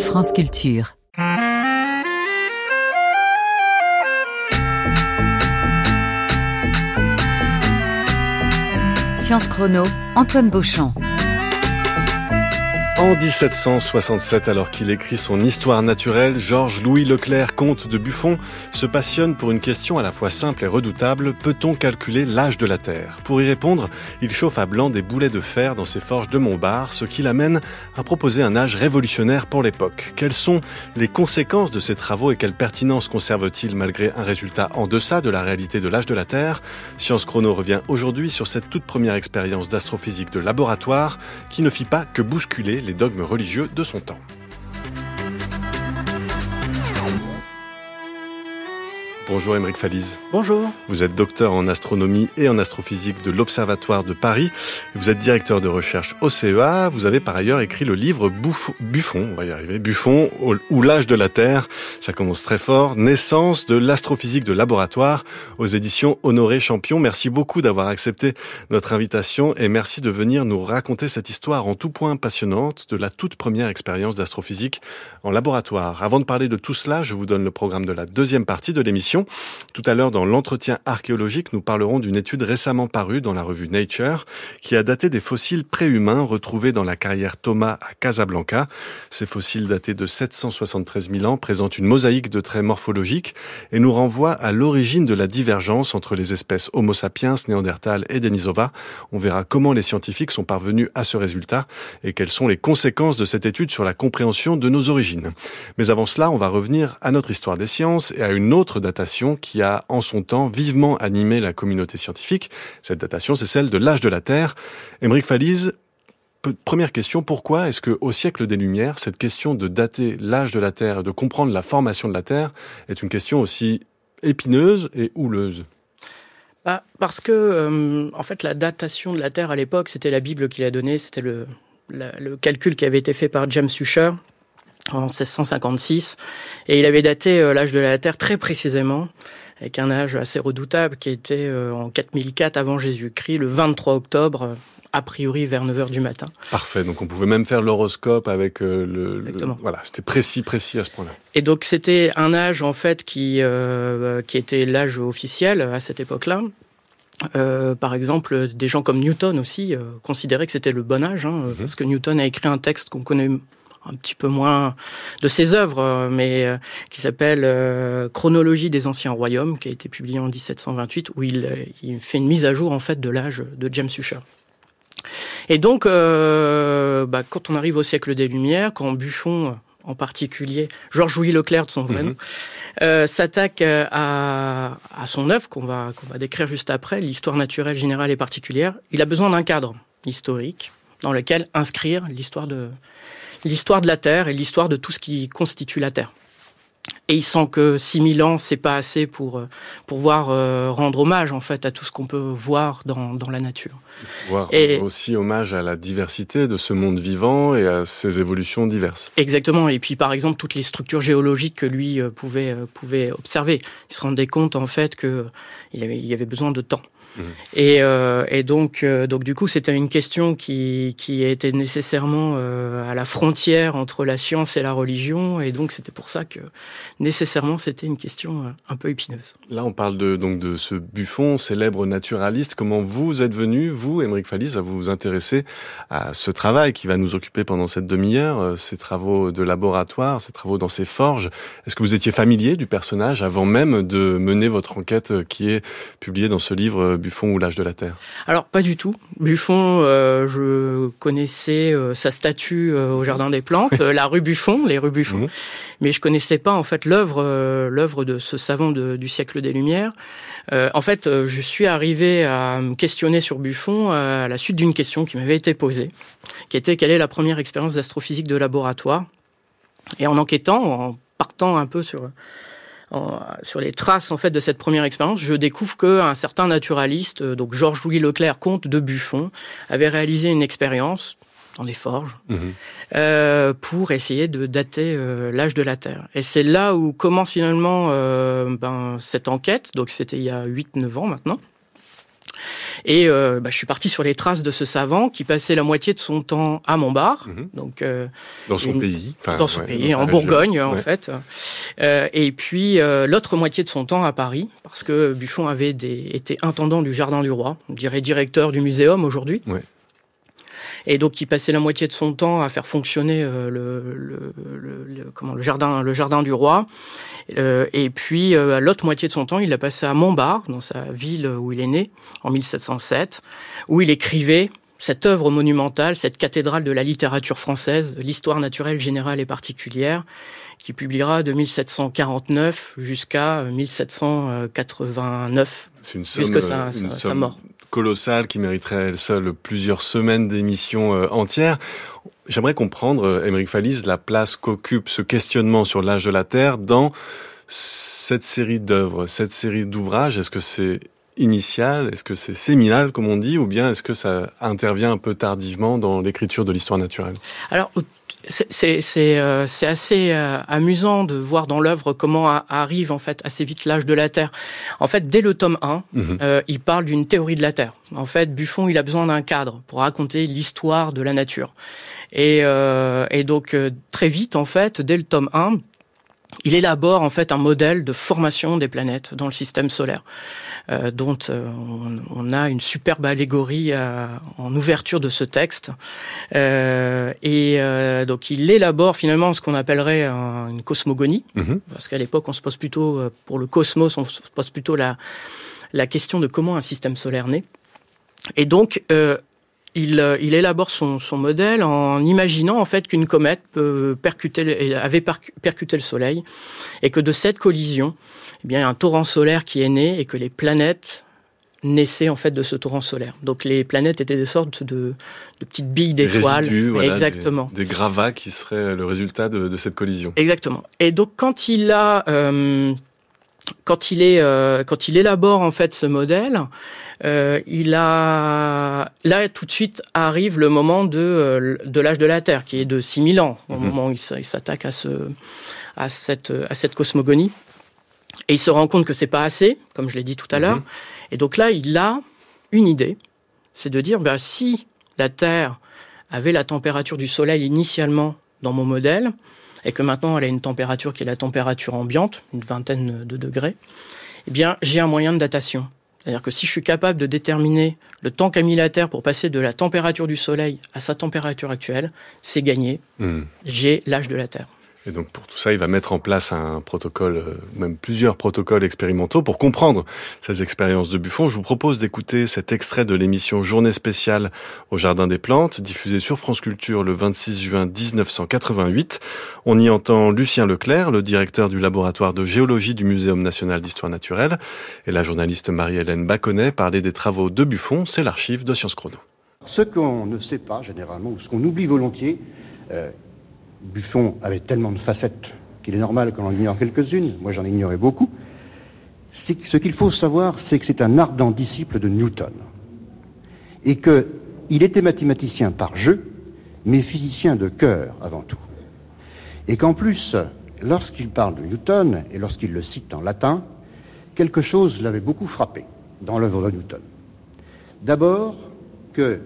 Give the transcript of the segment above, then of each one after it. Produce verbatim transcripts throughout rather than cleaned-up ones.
France Culture. Science Chrono, Antoine Beauchamp. En dix-sept cent soixante-sept, alors qu'il écrit son Histoire naturelle, Georges-Louis Leclerc, comte de Buffon, se passionne pour une question à la fois simple et redoutable. Peut-on calculer l'âge de la Terre ? Pour y répondre, il chauffe à blanc des boulets de fer dans ses forges de Montbard, ce qui l'amène à proposer un âge révolutionnaire pour l'époque. Quelles sont les conséquences de ces travaux et quelle pertinence conserve-t-il malgré un résultat en deçà de la réalité de l'âge de la Terre ? Science Chrono revient aujourd'hui sur cette toute première expérience d'astrophysique de laboratoire qui ne fit pas que bousculer les dogmes religieux de son temps. Bonjour Aymeric Falise. Bonjour. Vous êtes docteur en astronomie et en astrophysique de l'Observatoire de Paris. Vous êtes directeur de recherche au C E A. Vous avez par ailleurs écrit le livre Buffon, Buffon on va y arriver, Buffon ou l'âge de la Terre. Ça commence très fort. Naissance de l'astrophysique de laboratoire aux éditions Honoré Champion. Merci beaucoup d'avoir accepté notre invitation et merci de venir nous raconter cette histoire en tout point passionnante de la toute première expérience d'astrophysique en laboratoire. Avant de parler de tout cela, je vous donne le programme de la deuxième partie de l'émission. Tout à l'heure, dans l'entretien archéologique, nous parlerons d'une étude récemment parue dans la revue Nature qui a daté des fossiles préhumains retrouvés dans la carrière Thomas à Casablanca. Ces fossiles datés de sept cent soixante-treize mille ans présentent une mosaïque de traits morphologiques et nous renvoient à l'origine de la divergence entre les espèces Homo sapiens, Néandertal et Denisova. On verra comment les scientifiques sont parvenus à ce résultat et quelles sont les conséquences de cette étude sur la compréhension de nos origines. Mais avant cela, on va revenir à notre histoire des sciences et à une autre datation qui a, en son temps, vivement animé la communauté scientifique. Cette datation, c'est celle de l'âge de la Terre. Aymeric Falise, première question, pourquoi est-ce qu'au siècle des Lumières, cette question de dater l'âge de la Terre, de comprendre la formation de la Terre, est une question aussi épineuse et houleuse ? Bah, parce que, euh, en fait, la datation de la Terre à l'époque, c'était la Bible qui l'a donnée, c'était le, la, le calcul qui avait été fait par James Ussher en seize cent cinquante-six, et il avait daté euh, l'âge de la Terre très précisément, avec un âge assez redoutable qui était euh, en quatre mille quatre avant Jésus-Christ, le vingt-trois octobre, euh, a priori vers neuf heures du matin. Parfait, donc on pouvait même faire l'horoscope avec euh, le, Exactement. le... Voilà, c'était précis, précis à ce point-là. Et donc c'était un âge en fait qui, euh, qui était l'âge officiel à cette époque-là. Euh, par exemple, des gens comme Newton aussi euh, considéraient que c'était le bon âge, hein, mmh. parce que Newton a écrit un texte qu'on connaît un petit peu moins de ses œuvres, mais euh, qui s'appelle euh, Chronologie des anciens royaumes, qui a été publié en dix-sept cent vingt-huit, où il, il fait une mise à jour en fait de l'âge de James Ussher. Et donc, euh, bah, quand on arrive au siècle des Lumières, quand Buffon, en particulier, Georges-Louis Leclerc de son vrai nom, mmh. euh, s'attaque à, à son œuvre qu'on va, qu'on va décrire juste après, l'histoire naturelle générale et particulière, il a besoin d'un cadre historique dans lequel inscrire l'histoire de l'histoire de la Terre et l'histoire de tout ce qui constitue la Terre. Et il sent que six mille ans, c'est pas assez pour, pour pouvoir euh, rendre hommage, en fait, à tout ce qu'on peut voir dans, dans la nature. Voir et aussi hommage à la diversité de ce monde vivant et à ses évolutions diverses. Exactement. Et puis, par exemple, toutes les structures géologiques que lui euh, pouvait, euh, pouvait observer. Il se rendait compte, en fait, qu'il y avait, il y avait besoin de temps. Mmh. Et, euh, et donc, euh, donc, du coup, c'était une question qui, qui était nécessairement euh, à la frontière entre la science et la religion. Et donc, c'était pour ça que, nécessairement, c'était une question euh, un peu épineuse. Là, on parle de, donc, de ce Buffon, célèbre naturaliste. Comment vous êtes venu, vous, Aymeric Falise, à vous intéresser à ce travail qui va nous occuper pendant cette demi-heure, ces travaux de laboratoire, ces travaux dans ces forges. Est-ce que vous étiez familier du personnage avant même de mener votre enquête qui est publiée dans ce livre Buffon ou l'âge de la Terre? Alors, pas du tout. Buffon, euh, je connaissais euh, sa statue euh, au Jardin des Plantes, euh, la rue Buffon, les rues Buffon, mmh. mais je connaissais pas en fait l'œuvre, euh, l'œuvre de ce savant de, du siècle des Lumières. Euh, en fait, euh, je suis arrivé à me questionner sur Buffon à la suite d'une question qui m'avait été posée, qui était quelle est la première expérience d'astrophysique de laboratoire. Et en enquêtant, en partant un peu sur En, sur les traces en fait de cette première expérience, je découvre qu'un certain naturaliste, donc Georges-Louis Leclerc, comte de Buffon, avait réalisé une expérience dans des forges mmh. euh, pour essayer de dater euh, l'âge de la Terre. Et c'est là où commence finalement euh, ben, cette enquête, donc c'était il y a huit neuf ans maintenant. Et euh, bah, je suis parti sur les traces de ce savant qui passait la moitié de son temps à Montbard, mmh. donc euh, dans son une, pays, enfin, dans son ouais, pays, dans en région. Bourgogne en ouais. fait, euh, et puis euh, l'autre moitié de son temps à Paris, parce que Buffon avait des, été intendant du Jardin du Roi, on dirait directeur du muséum aujourd'hui. Ouais. Et donc, il passait la moitié de son temps à faire fonctionner euh, le, le, le, le, comment, le, jardin, le jardin du roi. Euh, et puis, euh, l'autre moitié de son temps, il l'a passé à Montbard, dans sa ville où il est né, en mille sept cent sept, où il écrivait cette œuvre monumentale, cette cathédrale de la littérature française, l'histoire naturelle générale et particulière, qui publiera de mille sept cent quarante-neuf jusqu'à mille sept cent quatre-vingt-neuf, C'est une somme, jusqu'à sa, une sa, somme sa mort. Colossale qui mériterait elle seule plusieurs semaines d'émissions euh, entières. J'aimerais comprendre, euh, Aymeric Fallis, la place qu'occupe ce questionnement sur l'âge de la Terre dans cette série d'œuvres, cette série d'ouvrages. Est-ce que c'est initial, est-ce que c'est séminal, comme on dit, ou bien est-ce que ça intervient un peu tardivement dans l'écriture de l'histoire naturelle ? Alors, C'est, c'est, c'est, euh, c'est assez euh, amusant de voir dans l'œuvre comment a, arrive en fait assez vite l'âge de la Terre. En fait, dès le tome un, mmh. euh, il parle d'une théorie de la Terre. En fait, Buffon, il a besoin d'un cadre pour raconter l'histoire de la nature. Et, euh, et donc, euh, très vite, en fait, dès le tome un, il élabore en fait un modèle de formation des planètes dans le système solaire, euh, dont euh, on, on a une superbe allégorie à, en ouverture de ce texte. Euh, et euh, donc il élabore finalement ce qu'on appellerait un, une cosmogonie, mmh. parce qu'à l'époque on se pose plutôt, pour le cosmos, on se pose plutôt la, la question de comment un système solaire naît. Et donc euh, Il, il élabore son, son modèle en imaginant en fait qu'une comète peut percuter, avait percuté le Soleil et que de cette collision, eh bien, il y a un torrent solaire qui est né et que les planètes naissaient en fait de ce torrent solaire. Donc les planètes étaient des sortes de, de petites billes d'étoiles. Des résidus, voilà, exactement. Des, des gravats qui seraient le résultat de, de cette collision. Exactement. Et donc quand il a... Euh, Quand il, est, euh, quand il élabore en fait ce modèle, euh, il a là tout de suite arrive le moment de, euh, de l'âge de la Terre, qui est de six mille ans, au mmh. moment où il, il s'attaque à, ce, à, cette, à cette cosmogonie. Et il se rend compte que c'est pas assez, comme je l'ai dit tout à mmh. l'heure. Et donc là, il a une idée, c'est de dire, ben, si la Terre avait la température du Soleil initialement dans mon modèle, et que maintenant elle a une température qui est la température ambiante, une vingtaine de degrés, eh bien j'ai un moyen de datation. C'est-à-dire que si je suis capable de déterminer le temps qu'a mis la Terre pour passer de la température du Soleil à sa température actuelle, c'est gagné. Mmh. J'ai l'âge de la Terre. Et donc pour tout ça, il va mettre en place un protocole, euh, même plusieurs protocoles expérimentaux pour comprendre ces expériences de Buffon. Je vous propose d'écouter cet extrait de l'émission Journée spéciale au Jardin des Plantes, diffusée sur France Culture le vingt-six juin dix-neuf cent quatre-vingt-huit. On y entend Lucien Leclerc, le directeur du laboratoire de géologie du Muséum national d'histoire naturelle, et la journaliste Marie-Hélène Baconnet parler des travaux de Buffon. C'est l'archive de Sciences Chrono. Ce qu'on ne sait pas généralement, ou ce qu'on oublie volontiers, euh, Buffon avait tellement de facettes qu'il est normal qu'on en ignore quelques-unes. Moi, j'en ignorais beaucoup. C'est que ce qu'il faut savoir, c'est que c'est un ardent disciple de Newton. Et qu'il était mathématicien par jeu, mais physicien de cœur avant tout. Et qu'en plus, lorsqu'il parle de Newton, et lorsqu'il le cite en latin, quelque chose l'avait beaucoup frappé dans l'œuvre de Newton. D'abord, que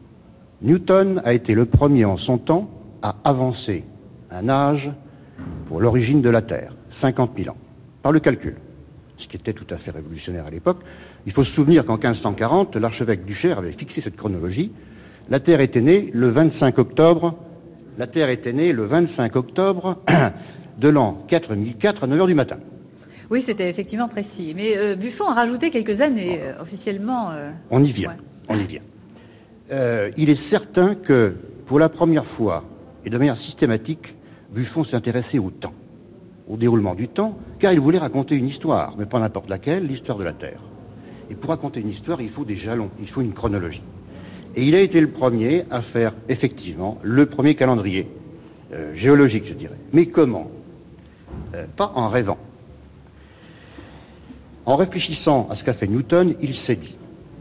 Newton a été le premier en son temps à avancer un âge pour l'origine de la Terre, cinquante mille ans, par le calcul, ce qui était tout à fait révolutionnaire à l'époque. Il faut se souvenir qu'en quinze cent quarante, l'archevêque Duchère avait fixé cette chronologie. La Terre était née le vingt-cinq octobre, la Terre était née le vingt-cinq octobre de l'an quatre mille quatre à neuf heures du matin. Oui, c'était effectivement précis. Mais euh, Buffon a rajouté quelques années euh, officiellement. Euh... On y vient, ouais. on y vient. Euh, il est certain que pour la première fois, et de manière systématique, Buffon s'est intéressé au temps, au déroulement du temps, car il voulait raconter une histoire, mais pas n'importe laquelle, l'histoire de la Terre. Et pour raconter une histoire, il faut des jalons, il faut une chronologie. Et il a été le premier à faire, effectivement, le premier calendrier euh, géologique, je dirais. Mais comment euh, Pas en rêvant. En réfléchissant à ce qu'a fait Newton, il s'est dit,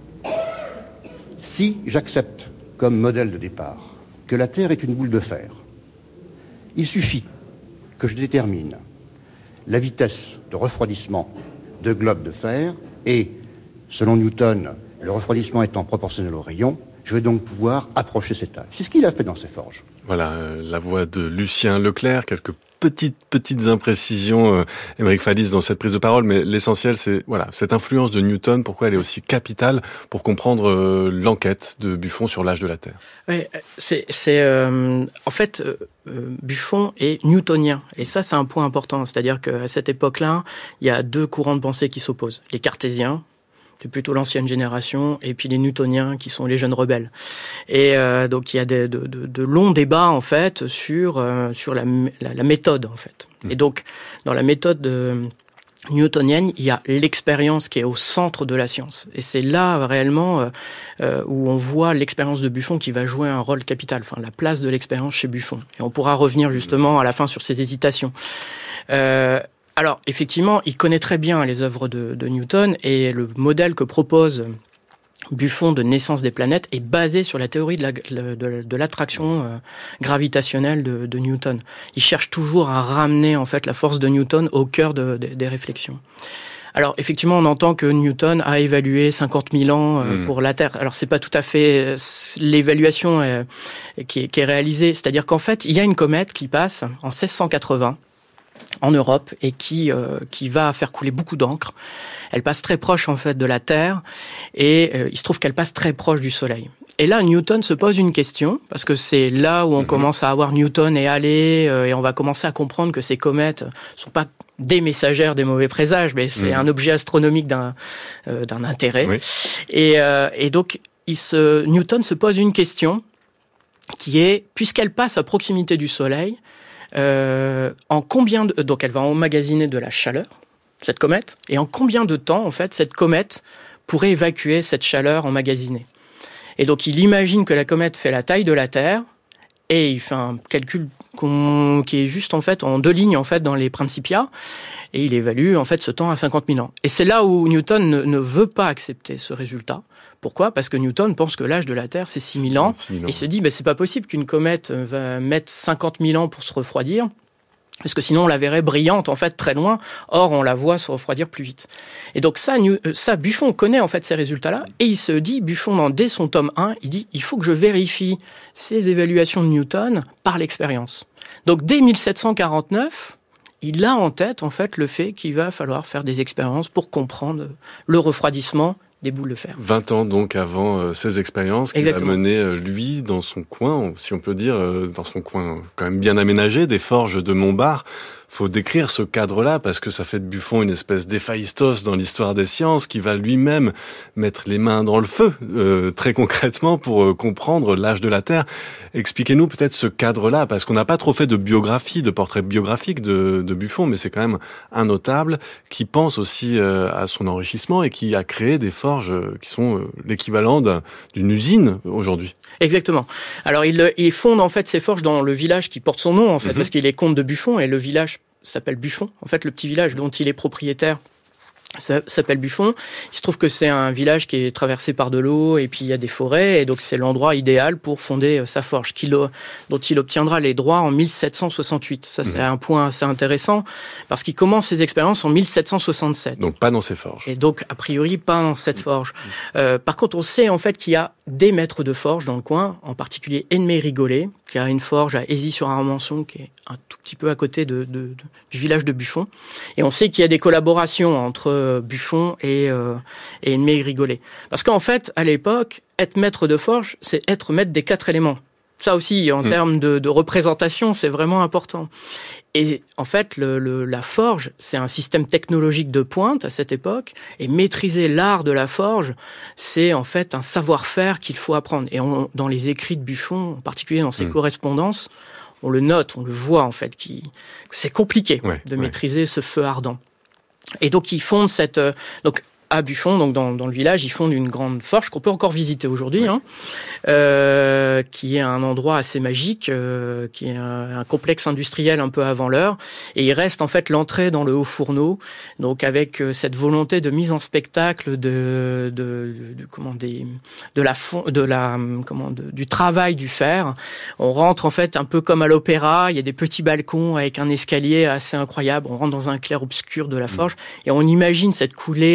si j'accepte comme modèle de départ que la Terre est une boule de fer, il suffit que je détermine la vitesse de refroidissement de globes de fer et, selon Newton, Le refroidissement étant proportionnel au rayon, je vais donc pouvoir approcher cet âge. C'est ce qu'il a fait dans ses forges. Voilà, euh, la voix de Lucien Leclerc, quelques petites petites imprécisions, euh, Émeric Fallis, dans cette prise de parole, mais l'essentiel, c'est voilà cette influence de Newton, pourquoi elle est aussi capitale pour comprendre euh, l'enquête de Buffon sur l'âge de la Terre. Oui, c'est, c'est euh, en fait euh, Buffon est newtonien, et ça c'est un point important, c'est-à-dire qu'à cette époque-là, il y a deux courants de pensée qui s'opposent, les cartésiens, c'est plutôt l'ancienne génération, et puis les newtoniens qui sont les jeunes rebelles. Et euh, donc il y a de, de, de, de longs débats en fait sur euh, sur la, la, la méthode en fait. Mmh. Et donc dans la méthode euh, newtonienne, il y a l'expérience qui est au centre de la science. Et c'est là réellement euh, euh, où on voit l'expérience de Buffon qui va jouer un rôle capital, enfin la place de l'expérience chez Buffon. Et on pourra revenir justement à la fin sur ses hésitations. Euh, Alors, effectivement, il connaît très bien les œuvres de, de Newton, et le modèle que propose Buffon de naissance des planètes est basé sur la théorie de, la, de, de l'attraction euh, gravitationnelle de, de Newton. Il cherche toujours à ramener en fait la force de Newton au cœur de, de, des réflexions. Alors, effectivement, on entend que Newton a évalué cinquante mille ans euh, mmh. pour la Terre. Alors, c'est pas tout à fait l'évaluation euh, qui, est, qui est réalisée. C'est-à-dire qu'en fait, il y a une comète qui passe en seize cent quatre-vingts en Europe et qui euh, qui va faire couler beaucoup d'encre. Elle passe très proche en fait de la Terre, et euh, il se trouve qu'elle passe très proche du Soleil. Et là, Newton se pose une question, parce que c'est là où on mmh. commence à avoir Newton et Halley, euh, et on va commencer à comprendre que ces comètes sont pas des messagères des mauvais présages, mais c'est mmh. un objet astronomique d'un euh, d'un intérêt. Oui. Et euh, et donc il se Newton se pose une question qui est, puisqu'elle passe à proximité du Soleil, Euh, en combien de, donc elle va emmagasiner de la chaleur, cette comète, et en combien de temps en fait cette comète pourrait évacuer cette chaleur emmagasinée. Et donc il imagine que la comète fait la taille de la Terre, et il fait un calcul qu'on, qui est juste en fait en deux lignes en fait dans les Principia, et il évalue en fait ce temps à cinquante mille ans. Et c'est là où Newton ne, ne veut pas accepter ce résultat. Pourquoi ? Parce que Newton pense que l'âge de la Terre, c'est six mille ans. six mille ans. Et il se dit, bah, c'est pas possible qu'une comète va mettre cinquante mille ans pour se refroidir, parce que sinon on la verrait brillante, en fait, très loin. Or, on la voit se refroidir plus vite. Et donc ça, ça Buffon connaît, en fait, ces résultats-là, et il se dit, Buffon, dès son tome un, il dit, il faut que je vérifie ces évaluations de Newton par l'expérience. Donc, dès mille sept cent quarante-neuf, il a en tête, en fait, le fait qu'il va falloir faire des expériences pour comprendre le refroidissement des boules de fer. vingt ans donc avant euh, ces expériences qu'il a menées, euh, lui, dans son coin, si on peut dire, euh, dans son coin quand même bien aménagé, des forges de Montbard. Faut décrire ce cadre-là, parce que ça fait de Buffon une espèce d'Héphaïstos dans l'histoire des sciences, qui va lui-même mettre les mains dans le feu, euh, très concrètement, pour euh, comprendre l'âge de la Terre. Expliquez-nous peut-être ce cadre-là, parce qu'on n'a pas trop fait de biographie, de portrait biographique de, de Buffon, mais c'est quand même un notable qui pense aussi euh, à son enrichissement et qui a créé des forges euh, qui sont euh, l'équivalent d'un, d'une usine aujourd'hui. Exactement. Alors il, il fonde en fait ses forges dans le village qui porte son nom, en fait, mmh. parce qu'il est comte de Buffon, et le village s'appelle Buffon. En fait, le petit village dont il est propriétaire s'appelle Buffon. Il se trouve que c'est un village qui est traversé par de l'eau, et puis il y a des forêts, et donc c'est l'endroit idéal pour fonder sa forge, dont il obtiendra les droits en mille sept cent soixante-huit. Ça, c'est mmh. un point assez intéressant, parce qu'il commence ses expériences en mille sept cent soixante-sept. Donc pas dans ses forges. Et donc, a priori, pas dans cette forge. Mmh. Euh, par contre, on sait en fait qu'il y a des maîtres de forge dans le coin, en particulier Edmé Rigolet, qui a une forge à Aisy-sur-Armançon, qui est un tout petit peu à côté de, de, de, du village de Buffon. Et on sait qu'il y a des collaborations entre Buffon et, euh, et Edmé Rigolet. Parce qu'en fait, à l'époque, être maître de forge, c'est être maître des quatre éléments. Ça aussi, en mmh. termes de, de représentation, c'est vraiment important. Et en fait, le, le, la forge, c'est un système technologique de pointe à cette époque. Et maîtriser l'art de la forge, c'est en fait un savoir-faire qu'il faut apprendre. Et on, dans les écrits de Buffon, en particulier dans ses mmh. correspondances, on le note, on le voit en fait, qui, c'est compliqué ouais, de ouais. maîtriser ce feu ardent. Et donc, ils fondent cette... Euh, donc, à Buffon, donc dans, dans le village, ils fondent une grande forge qu'on peut encore visiter aujourd'hui, hein, euh, qui est un endroit assez magique, euh, qui est un, un complexe industriel un peu avant l'heure. Et il reste en fait l'entrée dans le haut fourneau, donc avec euh, cette volonté de mise en spectacle de, de, de, de comment des, de la fond, de la comment de, du travail du fer. On rentre en fait un peu comme à l'opéra. Il y a des petits balcons avec un escalier assez incroyable. On rentre dans un clair-obscur de la forge et on imagine cette coulée. Euh,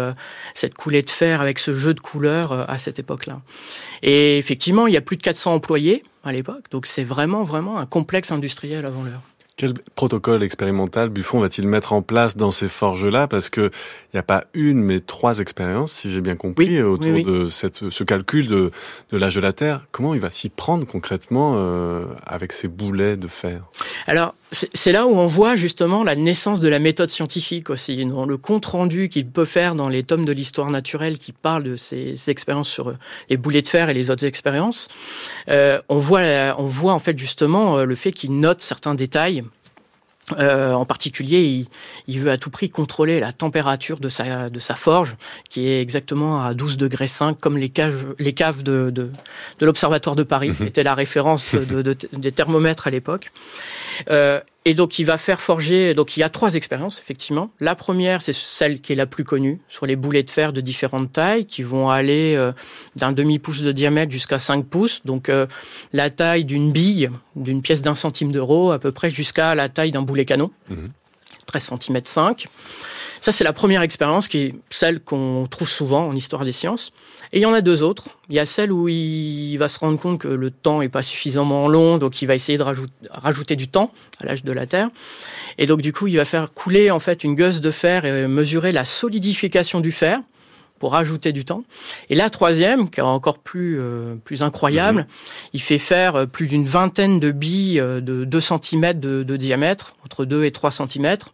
euh, cette coulée de fer avec ce jeu de couleurs euh, à cette époque-là. Et effectivement, il y a plus de quatre cents employés à l'époque, donc c'est vraiment, vraiment un complexe industriel avant l'heure. Quel protocole expérimental Buffon va-t-il mettre en place dans ces forges-là? Parce que il n'y a pas une, mais trois expériences, si j'ai bien compris, oui, autour oui, oui. de cette, ce calcul de, de l'âge de la Terre. Comment il va s'y prendre concrètement euh, avec ces boulets de fer? Alors, c'est, c'est là où on voit justement la naissance de la méthode scientifique aussi, dans le compte-rendu qu'il peut faire dans les tomes de l'histoire naturelle qui parlent de ses, ses expériences sur les boulets de fer et les autres expériences. Euh, on voit, on voit en fait justement le fait qu'il note certains détails. Euh, en particulier, il, il veut à tout prix contrôler la température de sa, de sa forge, qui est exactement à douze degrés cinq, comme les caves, les caves de, de, de l'Observatoire de Paris, qui était la référence de, de, des thermomètres à l'époque. Euh, et donc, il va faire forger... Donc, il y a trois expériences, effectivement. La première, c'est celle qui est la plus connue, sur les boulets de fer de différentes tailles, qui vont aller euh, d'un demi-pouce de diamètre jusqu'à cinq pouces. Donc, euh, la taille d'une bille, d'une pièce d'un centime d'euro, à peu près, jusqu'à la taille d'un boulet canon, mmh. treize centimètres cinq. Ça, c'est la première expérience, qui est celle qu'on trouve souvent en histoire des sciences. Et il y en a deux autres. Il y a celle où il va se rendre compte que le temps n'est pas suffisamment long, donc il va essayer de rajouter, rajouter du temps à l'âge de la Terre. Et donc, du coup, il va faire couler en fait une gueuse de fer et mesurer la solidification du fer pour rajouter du temps. Et la troisième, qui est encore plus, euh, plus incroyable, mmh. il fait faire plus d'une vingtaine de billes de deux centimètres de, de diamètre, entre deux et trois centimètres,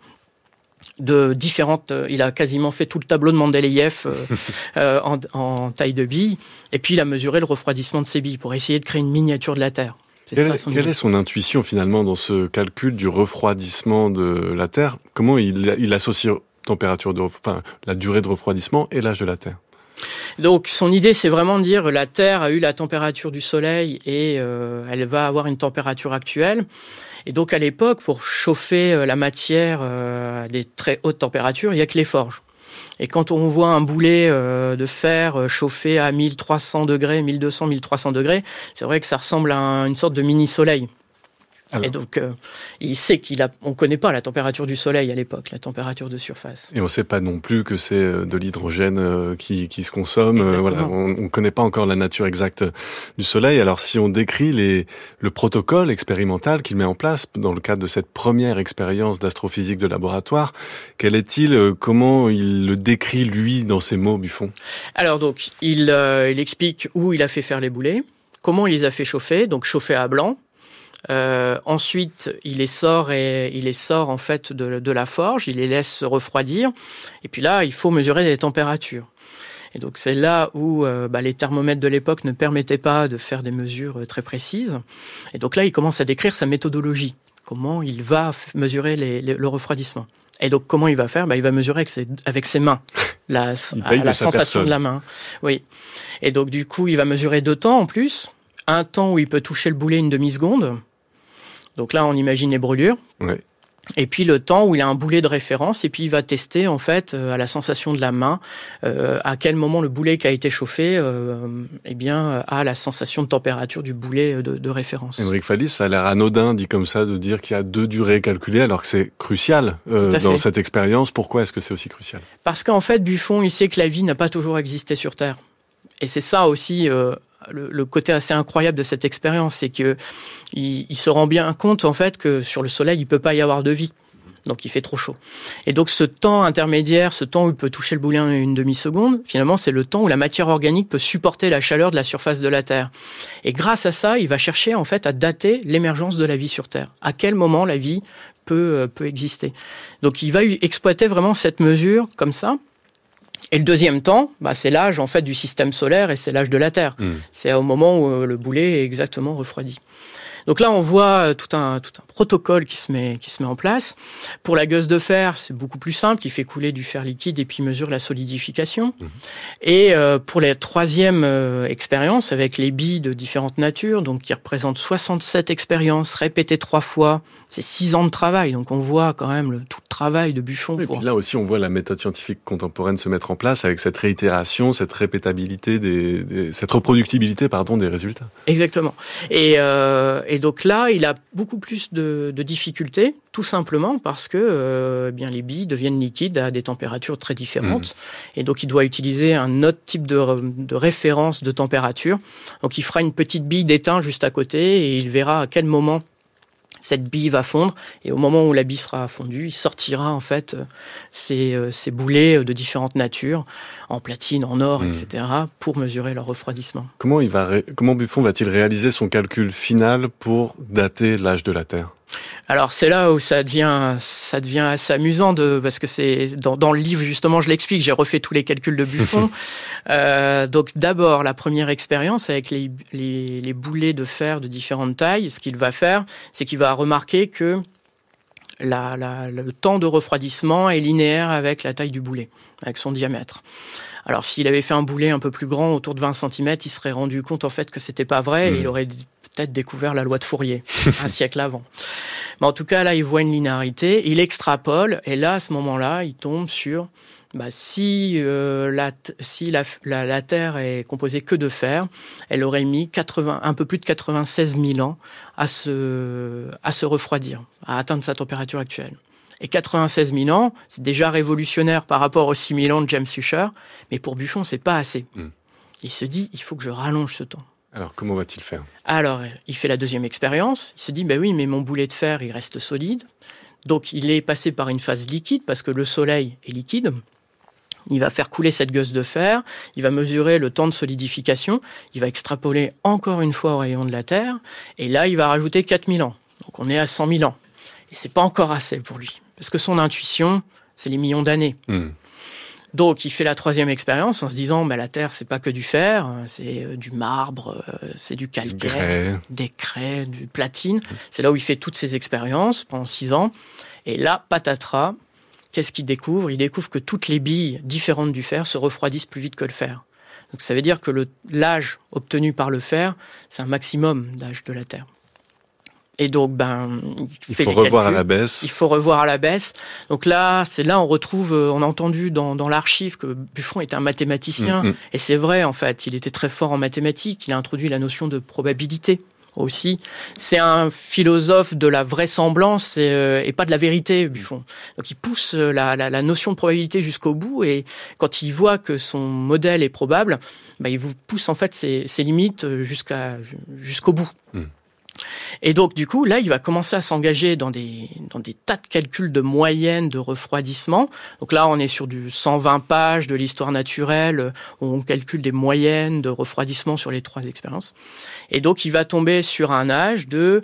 de différentes, euh, il a quasiment fait tout le tableau de Mendeleïev euh, euh, en, en taille de billes, et puis il a mesuré le refroidissement de ces billes pour essayer de créer une miniature de la Terre. C'est quelle, ça, son quelle est son intuition finalement dans ce calcul du refroidissement de la Terre? Comment il, il associe température de, enfin, la durée de refroidissement et l'âge de la Terre? Donc son idée, c'est vraiment de dire la Terre a eu la température du Soleil et euh, elle va avoir une température actuelle. Et donc à l'époque, pour chauffer la matière euh, à des très hautes températures, il n'y a que les forges. Et quand on voit un boulet euh, de fer chauffé à mille trois cents degrés, mille deux cents, mille trois cents degrés, c'est vrai que ça ressemble à un, une sorte de mini-soleil. Alors. Et donc, euh, il sait qu'il a, on connaît pas la température du Soleil à l'époque, la température de surface. Et on sait pas non plus que c'est de l'hydrogène euh, qui, qui se consomme. Euh, voilà, on, on connaît pas encore la nature exacte du Soleil. Alors, si on décrit les, le protocole expérimental qu'il met en place dans le cadre de cette première expérience d'astrophysique de laboratoire, quel est-il? euh, Comment il le décrit lui dans ses mots, Buffon? Alors donc, il, euh, il explique où il a fait faire les boulets, comment il les a fait chauffer, donc chauffer à blanc. Euh, ensuite, il les sort et il les sort en fait de, de la forge, il les laisse se refroidir. Et puis là, il faut mesurer les températures. Et donc c'est là où euh, bah, les thermomètres de l'époque ne permettaient pas de faire des mesures très précises. Et donc là, il commence à décrire sa méthodologie, comment il va mesurer les, les, le refroidissement. Et donc comment il va faire? Bah, il va mesurer avec ses, avec ses mains, la, à, la sensation personne. de la main. Oui. Et donc du coup, il va mesurer deux temps en plus. Un temps où il peut toucher le boulet une demi-seconde. Donc là, on imagine les brûlures. Ouais. Et puis le temps où il a un boulet de référence, et puis il va tester en fait euh, à la sensation de la main euh, à quel moment le boulet qui a été chauffé euh, eh bien a la sensation de température du boulet de, de référence. Émeric Fallis, ça a l'air anodin dit comme ça de dire qu'il y a deux durées calculées alors que c'est crucial euh, dans fait. cette expérience. Pourquoi est-ce que c'est aussi crucial? Parce qu'en fait, Buffon, il sait que la vie n'a pas toujours existé sur Terre. Et c'est ça aussi euh, le, le côté assez incroyable de cette expérience, c'est que il, il se rend bien compte en fait que sur le Soleil, il peut pas y avoir de vie. Donc il fait trop chaud. Et donc ce temps intermédiaire, ce temps où il peut toucher le boulet en une demi-seconde, finalement c'est le temps où la matière organique peut supporter la chaleur de la surface de la Terre. Et grâce à ça, il va chercher en fait à dater l'émergence de la vie sur Terre. À quel moment la vie peut, peut exister. Donc il va exploiter vraiment cette mesure comme ça. Et le deuxième temps, bah, c'est l'âge en fait du système solaire et c'est l'âge de la Terre. Mmh. C'est au moment où le boulet est exactement refroidi. Donc là, on voit tout un, tout un protocole qui se met, qui se met en place. Pour la gueuse de fer, c'est beaucoup plus simple. Il fait couler du fer liquide et puis mesure la solidification. Mmh. Et euh, pour la troisième euh, expérience, avec les billes de différentes natures, donc qui représentent soixante-sept expériences répétées trois fois, c'est six ans de travail. Donc on voit quand même le, tout le travail de Buffon. Et pour... puis là aussi, on voit la méthode scientifique contemporaine se mettre en place avec cette réitération, cette répétabilité, des, des, cette reproductibilité pardon, des résultats. Exactement. Et, euh, et donc là, il a beaucoup plus de, de difficultés, tout simplement parce que euh, bien les billes deviennent liquides à des températures très différentes. Mmh. Et donc, il doit utiliser un autre type de, de référence de température. Donc, il fera une petite bille d'étain juste à côté et il verra à quel moment cette bille va fondre, et au moment où la bille sera fondue, il sortira en fait ces, ces boulets de différentes natures, en platine, en or, mmh. et cetera, pour mesurer leur refroidissement. Comment, il va ré... Comment Buffon va-t-il réaliser son calcul final pour dater l'âge de la Terre ? Alors c'est là où ça devient ça devient assez amusant de parce que c'est dans, dans le livre justement je l'explique, j'ai refait tous les calculs de Buffon. euh, donc d'abord la première expérience avec les, les les boulets de fer de différentes tailles, ce qu'il va faire, c'est qu'il va remarquer que la, la le temps de refroidissement est linéaire avec la taille du boulet, avec son diamètre. Alors s'il avait fait un boulet un peu plus grand, autour de vingt centimètres, il serait rendu compte en fait que c'était pas vrai, mmh. et il aurait peut-être découvert la loi de Fourier un siècle avant. Mais en tout cas, là, il voit une linéarité, il extrapole, et là, à ce moment-là, il tombe sur bah, si, euh, la, si la, la, la Terre est composée que de fer, elle aurait mis quatre-vingts, un peu plus de quatre-vingt-seize mille ans à se, à se refroidir, à atteindre sa température actuelle. Et quatre-vingt-seize mille ans, c'est déjà révolutionnaire par rapport aux six mille ans de James Ussher, mais pour Buffon, c'est pas assez. Mm. Il se dit, il faut que je rallonge ce temps. Alors, comment va-t-il faire ? Alors, il fait la deuxième expérience. Il se dit, ben oui, mais mon boulet de fer, il reste solide. Donc, il est passé par une phase liquide parce que le Soleil est liquide. Il va faire couler cette gueuse de fer. Il va mesurer le temps de solidification. Il va extrapoler encore une fois au rayon de la Terre. Et là, il va rajouter quatre mille ans. Donc, on est à cent mille ans. Et c'est pas encore assez pour lui. Parce que son intuition, c'est les millions d'années. Mmh. Donc, il fait la troisième expérience en se disant, bah, la Terre, c'est pas que du fer, c'est euh, du marbre, euh, c'est du calcaire, des craies, du platine. Mmh. C'est là où il fait toutes ces expériences pendant six ans. Et là, patatras, qu'est-ce qu'il découvre ? Il découvre que toutes les billes différentes du fer se refroidissent plus vite que le fer. Donc, ça veut dire que le, l'âge obtenu par le fer, c'est un maximum d'âge de la Terre. Et donc, ben, il, il fait faut les revoir calculs. à la baisse. Il faut revoir à la baisse. Donc là, c'est là on retrouve, on a entendu dans, dans l'archive que Buffon était un mathématicien. Mmh. Et c'est vrai, en fait, il était très fort en mathématiques. Il a introduit la notion de probabilité aussi. C'est un philosophe de la vraisemblance et, euh, et pas de la vérité, Buffon. Donc il pousse la, la, la notion de probabilité jusqu'au bout. Et quand il voit que son modèle est probable, ben, il vous pousse en fait ses, ses limites jusqu'à, jusqu'au bout. Mmh. Et donc, du coup, là, il va commencer à s'engager dans des, dans des tas de calculs de moyenne de refroidissement. Donc là, on est sur du cent vingt pages de l'histoire naturelle, où on calcule des moyennes de refroidissement sur les trois expériences. Et donc, il va tomber sur un âge de,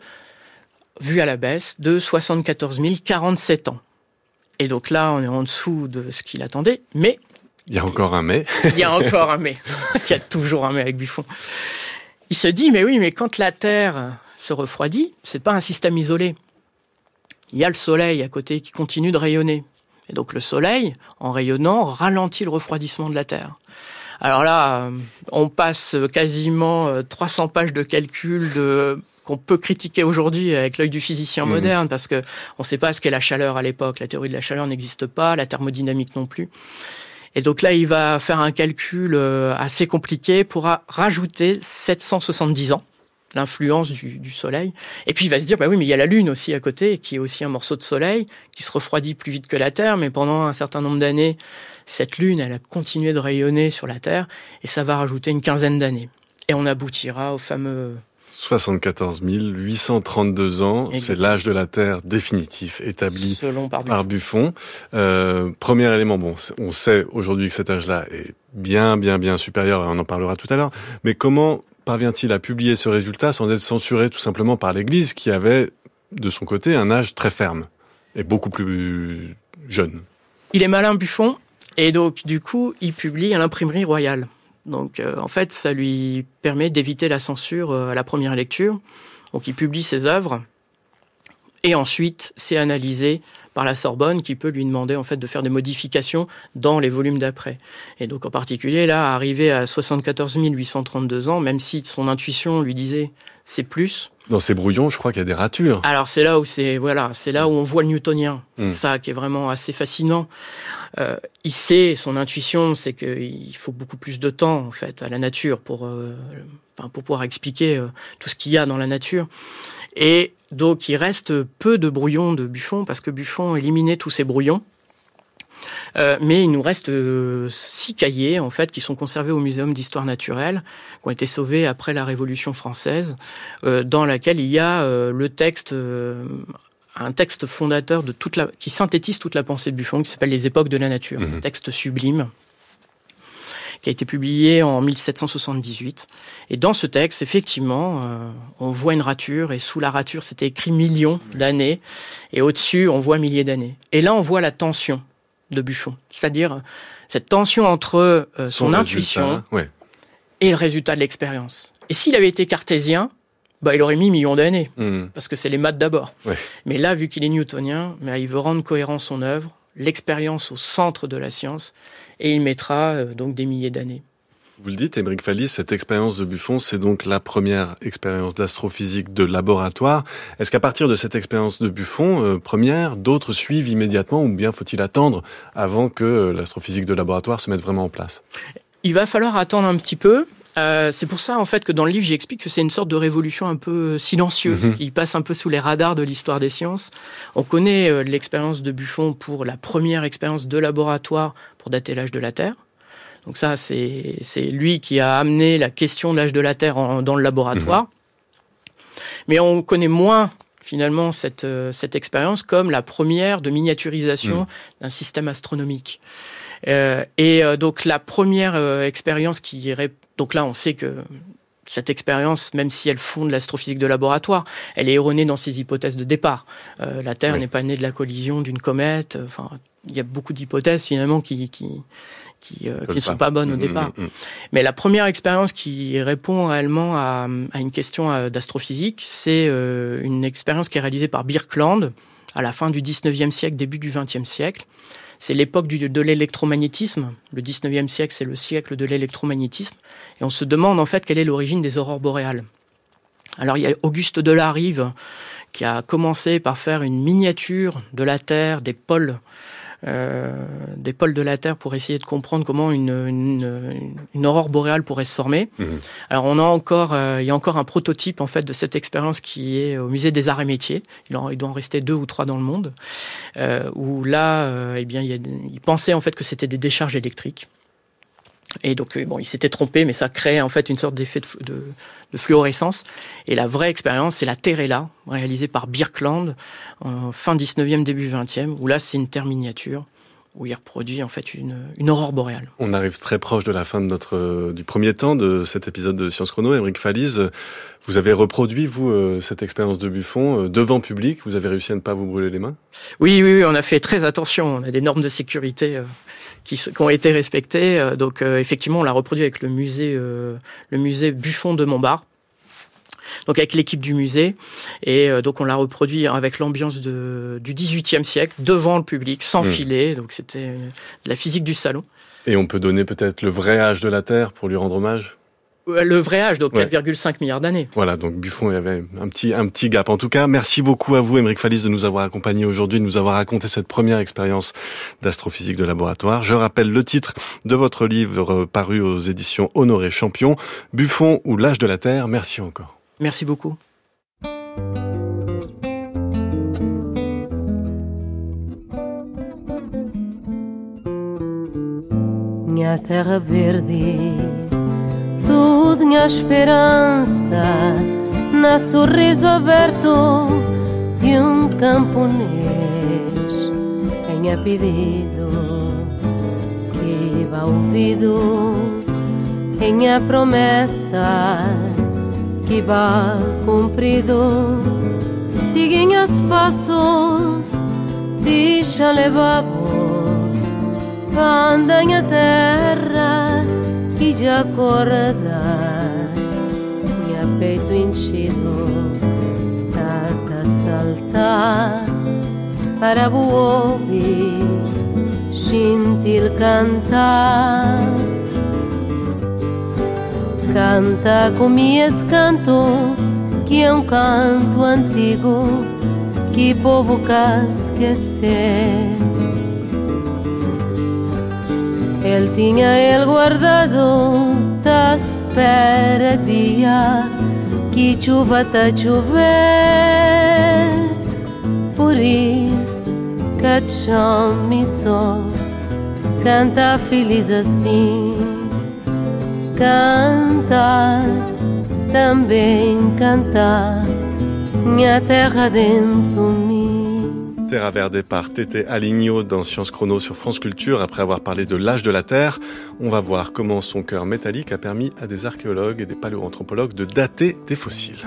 vu à la baisse, de soixante-quatorze mille quarante-sept ans. Et donc là, on est en dessous de ce qu'il attendait, mais... Il y a encore un mais. Il y a encore un mais. Il y a toujours un mais avec Buffon. Il se dit, mais oui, mais quand la Terre se refroidit, c'est pas un système isolé. Il y a le Soleil à côté qui continue de rayonner. Et donc le Soleil, en rayonnant, ralentit le refroidissement de la Terre. Alors là, on passe quasiment trois cents pages de calculs de, qu'on peut critiquer aujourd'hui avec l'œil du physicien mmh. moderne, parce qu'on ne sait pas ce qu'est la chaleur à l'époque. La théorie de la chaleur n'existe pas, la thermodynamique non plus. Et donc là, il va faire un calcul assez compliqué pour rajouter sept cent soixante-dix ans. L'influence du, du Soleil. Et puis il va se dire, bah oui, mais il y a la Lune aussi à côté, qui est aussi un morceau de Soleil, qui se refroidit plus vite que la Terre, mais pendant un certain nombre d'années, cette Lune, elle a continué de rayonner sur la Terre, et ça va rajouter une quinzaine d'années. Et on aboutira au fameux... soixante-quatorze mille huit cent trente-deux ans, exactement. C'est l'âge de la Terre définitif, établi Selon par Buffon. Par Buffon. Euh, premier élément, bon, on sait aujourd'hui que cet âge-là est bien, bien, bien supérieur, et on en parlera tout à l'heure, mais comment parvient-il à publier ce résultat sans être censuré tout simplement par l'Église qui avait, de son côté, un âge très ferme et beaucoup plus jeune ? Il est malin, Buffon, et donc du coup, il publie à l'imprimerie royale. Donc euh, en fait, ça lui permet d'éviter la censure euh, à la première lecture. Donc il publie ses œuvres, Et ensuite, c'est analysé par la Sorbonne qui peut lui demander en fait de faire des modifications dans les volumes d'après. Et donc en particulier, là, arrivé à soixante-quatorze mille huit cent trente-deux ans, même si son intuition lui disait c'est plus. Dans ces brouillons, je crois qu'il y a des ratures. Alors c'est là où c'est voilà, c'est là où on voit le newtonien. C'est mmh. ça qui est vraiment assez fascinant. Euh, il sait, son intuition, c'est qu'il faut beaucoup plus de temps en fait à la nature pour, euh, enfin, pour pouvoir expliquer euh, tout ce qu'il y a dans la nature. Et donc il reste peu de brouillons de Buffon parce que Buffon éliminait tous ces brouillons. Euh, mais il nous reste euh, six cahiers en fait qui sont conservés au Muséum d'histoire naturelle, qui ont été sauvés après la Révolution française, euh, dans laquelle il y a euh, le texte, euh, un texte fondateur de toute la, qui synthétise toute la pensée de Buffon, qui s'appelle Les Époques de la nature, mmh. un texte sublime, qui a été publié en mille sept cent soixante-dix-huit. Et dans ce texte, effectivement, euh, on voit une rature, et sous la rature, c'était écrit millions d'années, et au-dessus, on voit milliers d'années. Et là, on voit la tension de Buffon, c'est-à-dire cette tension entre euh, son, son intuition ouais. et le résultat de l'expérience. Et s'il avait été cartésien, bah, il aurait mis millions d'années, mmh. parce que c'est les maths d'abord. Ouais. Mais là, vu qu'il est newtonien, bah, il veut rendre cohérent son œuvre, l'expérience au centre de la science, et il mettra euh, donc des milliers d'années. Vous le dites, Émeric Fallis, cette expérience de Buffon, c'est donc la première expérience d'astrophysique de laboratoire. Est-ce qu'à partir de cette expérience de Buffon, euh, première, d'autres suivent immédiatement, ou bien faut-il attendre avant que euh, l'astrophysique de laboratoire se mette vraiment en place ? Il va falloir attendre un petit peu. Euh, c'est pour ça en fait que dans le livre j'explique que c'est une sorte de révolution un peu silencieuse mmh. qui passe un peu sous les radars de l'histoire des sciences. On connaît euh, l'expérience de Buffon pour la première expérience de laboratoire pour dater l'âge de la Terre. Donc ça, c'est, c'est lui qui a amené la question de l'âge de la Terre en, dans le laboratoire. Mmh. Mais on connaît moins, finalement, cette, euh, cette expérience comme la première de miniaturisation mmh. d'un système astronomique. Euh, et euh, donc la première euh, expérience qui irait... Donc là, on sait que cette expérience, même si elle fonde l'astrophysique de laboratoire, elle est erronée dans ses hypothèses de départ. Euh, la Terre oui. n'est pas née de la collision d'une comète. Enfin, il y a beaucoup d'hypothèses, finalement, qui... qui qui, euh, qui ne sont pas bonnes au départ. Mmh, mmh. Mais la première expérience qui répond réellement à, à une question d'astrophysique, c'est euh, une expérience qui est réalisée par Birkeland à la fin du dix-neuvième siècle, début du vingtième siècle. C'est l'époque du, de l'électromagnétisme. Le dix-neuvième siècle, c'est le siècle de l'électromagnétisme. Et on se demande en fait quelle est l'origine des aurores boréales. Alors il y a Auguste Delarive qui a commencé par faire une miniature de la Terre, des pôles, Euh, des pôles de la Terre pour essayer de comprendre comment une, une, une aurore boréale pourrait se former. Mmh. Alors on a encore, euh, il y a encore un prototype en fait de cette expérience qui est au musée des Arts et Métiers. Il, en, il doit en rester deux ou trois dans le monde. Euh, où là, euh, eh bien, il, y a, il pensait en fait que c'était des décharges électriques. Et donc, bon, il s'était trompé, mais ça crée en fait une sorte d'effet de, de, de fluorescence. Et la vraie expérience, c'est la Terre est là, réalisée par Birkeland en fin dix-neuvième, début vingtième, où là, c'est une Terre miniature, où il reproduit en fait une, une aurore boréale. On arrive très proche de la fin de notre, euh, du premier temps de cet épisode de Science Chrono. Émeric Fallis, vous avez reproduit, vous, euh, cette expérience de Buffon euh, devant public. Vous avez réussi à ne pas vous brûler les mains ? Oui, oui, oui, on a fait très attention. On a des normes de sécurité euh, qui, qui ont été respectées. Euh, donc, euh, effectivement, on l'a reproduit avec le musée, euh, le musée Buffon de Montbard. Donc avec l'équipe du musée, et euh, donc on l'a reproduit avec l'ambiance de, du dix-huitième siècle, devant le public, sans mmh. filet, donc c'était euh, de la physique du salon. Et on peut donner peut-être le vrai âge de la Terre pour lui rendre hommage ? Le vrai âge, donc ouais. quatre virgule cinq milliards d'années. Voilà, donc Buffon, il y avait un petit, un petit gap. En tout cas, merci beaucoup à vous, Émeric Fallis, de nous avoir accompagnés aujourd'hui, de nous avoir raconté cette première expérience d'astrophysique de laboratoire. Je rappelle le titre de votre livre paru aux éditions Honoré Champion, Buffon ou l'âge de la Terre. Merci encore. Merci beaucoup. Minha terra verde, tudo minha esperança, na sorriso aberto de um camponês. Tenha pedido que vá ouvido, tenha promessa que vá cumprido. Seguem os passos, deixa levavo, andem a terra que já acorda. Minha peito enchido está a saltar. cantar para ouvir gentil cantar. Canta comigo esse canto, que é um canto antigo, que povo quer esquecer. Ele tinha ele guardado, tá espera dia, que chuva tá chover. Por isso que chame só, canta feliz assim. Cantar, também cantar, minha terra dentro de mim. Terra Verde par Tété Aligno dans Sciences Chrono sur France Culture. Après avoir parlé de l'âge de la Terre, on va voir comment son cœur métallique a permis à des archéologues et des paléoanthropologues de dater des fossiles.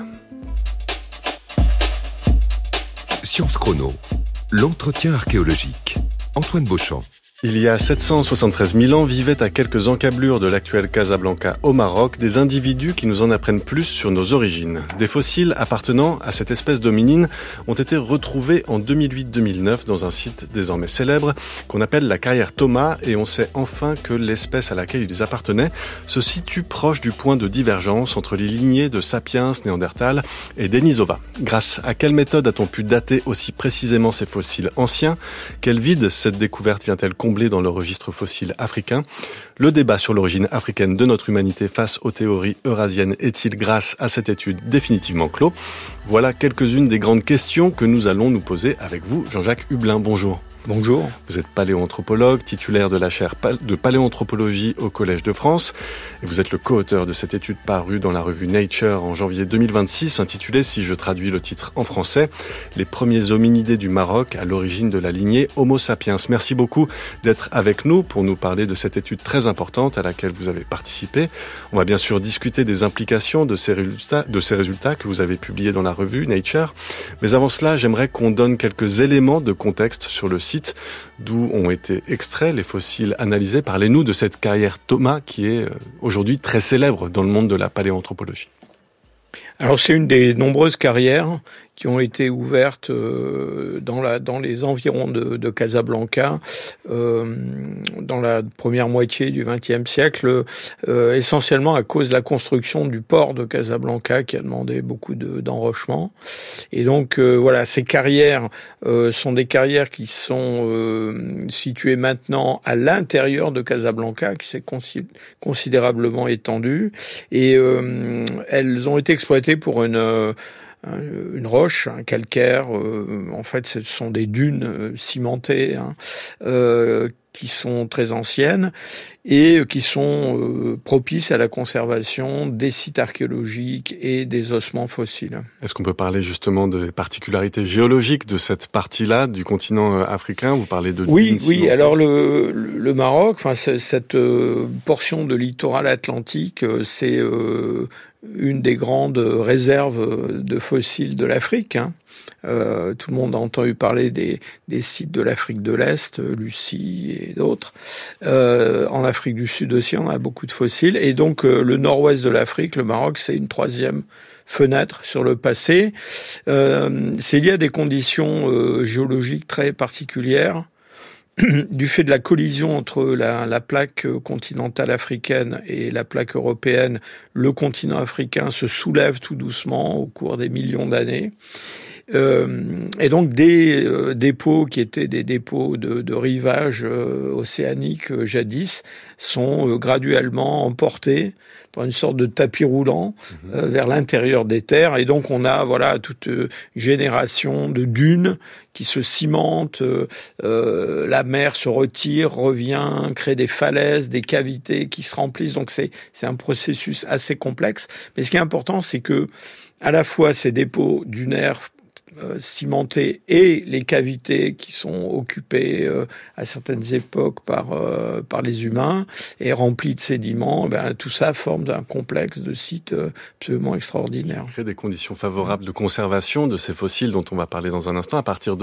Sciences Chrono, l'entretien archéologique. Antoine Beauchamp. Il y a sept cent soixante-treize mille ans vivaient à quelques encablures de l'actuelle Casablanca au Maroc des individus qui nous en apprennent plus sur nos origines. Des fossiles appartenant à cette espèce d'hominine ont été retrouvés en deux mille huit deux mille neuf dans un site désormais célèbre qu'on appelle la carrière Thomas, et on sait enfin que l'espèce à laquelle ils appartenaient se situe proche du point de divergence entre les lignées de Sapiens, Néandertal et Denisova. Grâce à quelle méthode a-t-on pu dater aussi précisément ces fossiles anciens ? Quel vide cette découverte vient-elle combler dans le registre fossile africain ? Le débat sur l'origine africaine de notre humanité face aux théories eurasiennes est-il, grâce à cette étude, définitivement clos ? Voilà quelques-unes des grandes questions que nous allons nous poser avec vous, Jean-Jacques Hublin. Bonjour. Bonjour. Vous êtes paléoanthropologue, titulaire de la chaire de paléoanthropologie au Collège de France. Et vous êtes le co-auteur de cette étude parue dans la revue Nature en janvier deux mille vingt-six, intitulée, si je traduis le titre en français, « Les premiers hominidés du Maroc à l'origine de la lignée Homo sapiens ». Merci beaucoup d'être avec nous pour nous parler de cette étude très importante à laquelle vous avez participé. On va bien sûr discuter des implications de ces résultats, de ces résultats que vous avez publiés dans la revue Nature. Mais avant cela, j'aimerais qu'on donne quelques éléments de contexte sur le site d'où ont été extraits les fossiles analysés. Parlez-nous de cette carrière Thomas qui est aujourd'hui très célèbre dans le monde de la paléoanthropologie. Alors c'est une des nombreuses carrières qui ont été ouvertes euh, dans, la, dans les environs de, de Casablanca euh, dans la première moitié du vingtième siècle, euh, essentiellement à cause de la construction du port de Casablanca qui a demandé beaucoup de, d'enrochement. Et donc euh, voilà, ces carrières euh, sont des carrières qui sont euh, situées maintenant à l'intérieur de Casablanca, qui s'est consi- considérablement étendue, et euh, elles ont été exploitées pour une... Euh, une roche, un calcaire, euh, en fait ce sont des dunes euh, cimentées hein, euh, qui sont très anciennes et qui sont euh, propices à la conservation des sites archéologiques et des ossements fossiles. Est-ce qu'on peut parler justement des particularités géologiques de cette partie-là du continent africain ? Vous parlez de oui, dunes cimentées. Oui. Alors le, le Maroc, enfin cette euh, portion de littoral atlantique, euh, c'est euh, une des grandes réserves de fossiles de l'Afrique. Hein. Euh, tout le monde a entendu parler des, des sites de l'Afrique de l'Est, Lucie et d'autres. Euh, en Afrique du Sud aussi, on a beaucoup de fossiles. Et donc, euh, le nord-ouest de l'Afrique, le Maroc, c'est une troisième fenêtre sur le passé. Euh, c'est lié à des conditions euh, géologiques très particulières. Du fait de la collision entre la, la plaque continentale africaine et la plaque européenne, le continent africain se soulève tout doucement au cours des millions d'années. Euh, et donc des euh, dépôts qui étaient des dépôts de, de rivage euh, océanique euh, jadis sont euh, graduellement emportés par une sorte de tapis roulant euh, vers l'intérieur des terres, et donc on a voilà toute une génération de dunes qui se cimentent, euh, euh, la mer se retire, revient, crée des falaises, des cavités qui se remplissent, donc c'est c'est un processus assez complexe. Mais ce qui est important, c'est que à la fois ces dépôts dunaires Euh, cimentés et les cavités qui sont occupées euh, à certaines époques par euh, par les humains et remplies de sédiments, ben tout ça forme un complexe de sites euh, absolument extraordinaires. Ça crée des conditions favorables de conservation de ces fossiles dont on va parler dans un instant. À partir de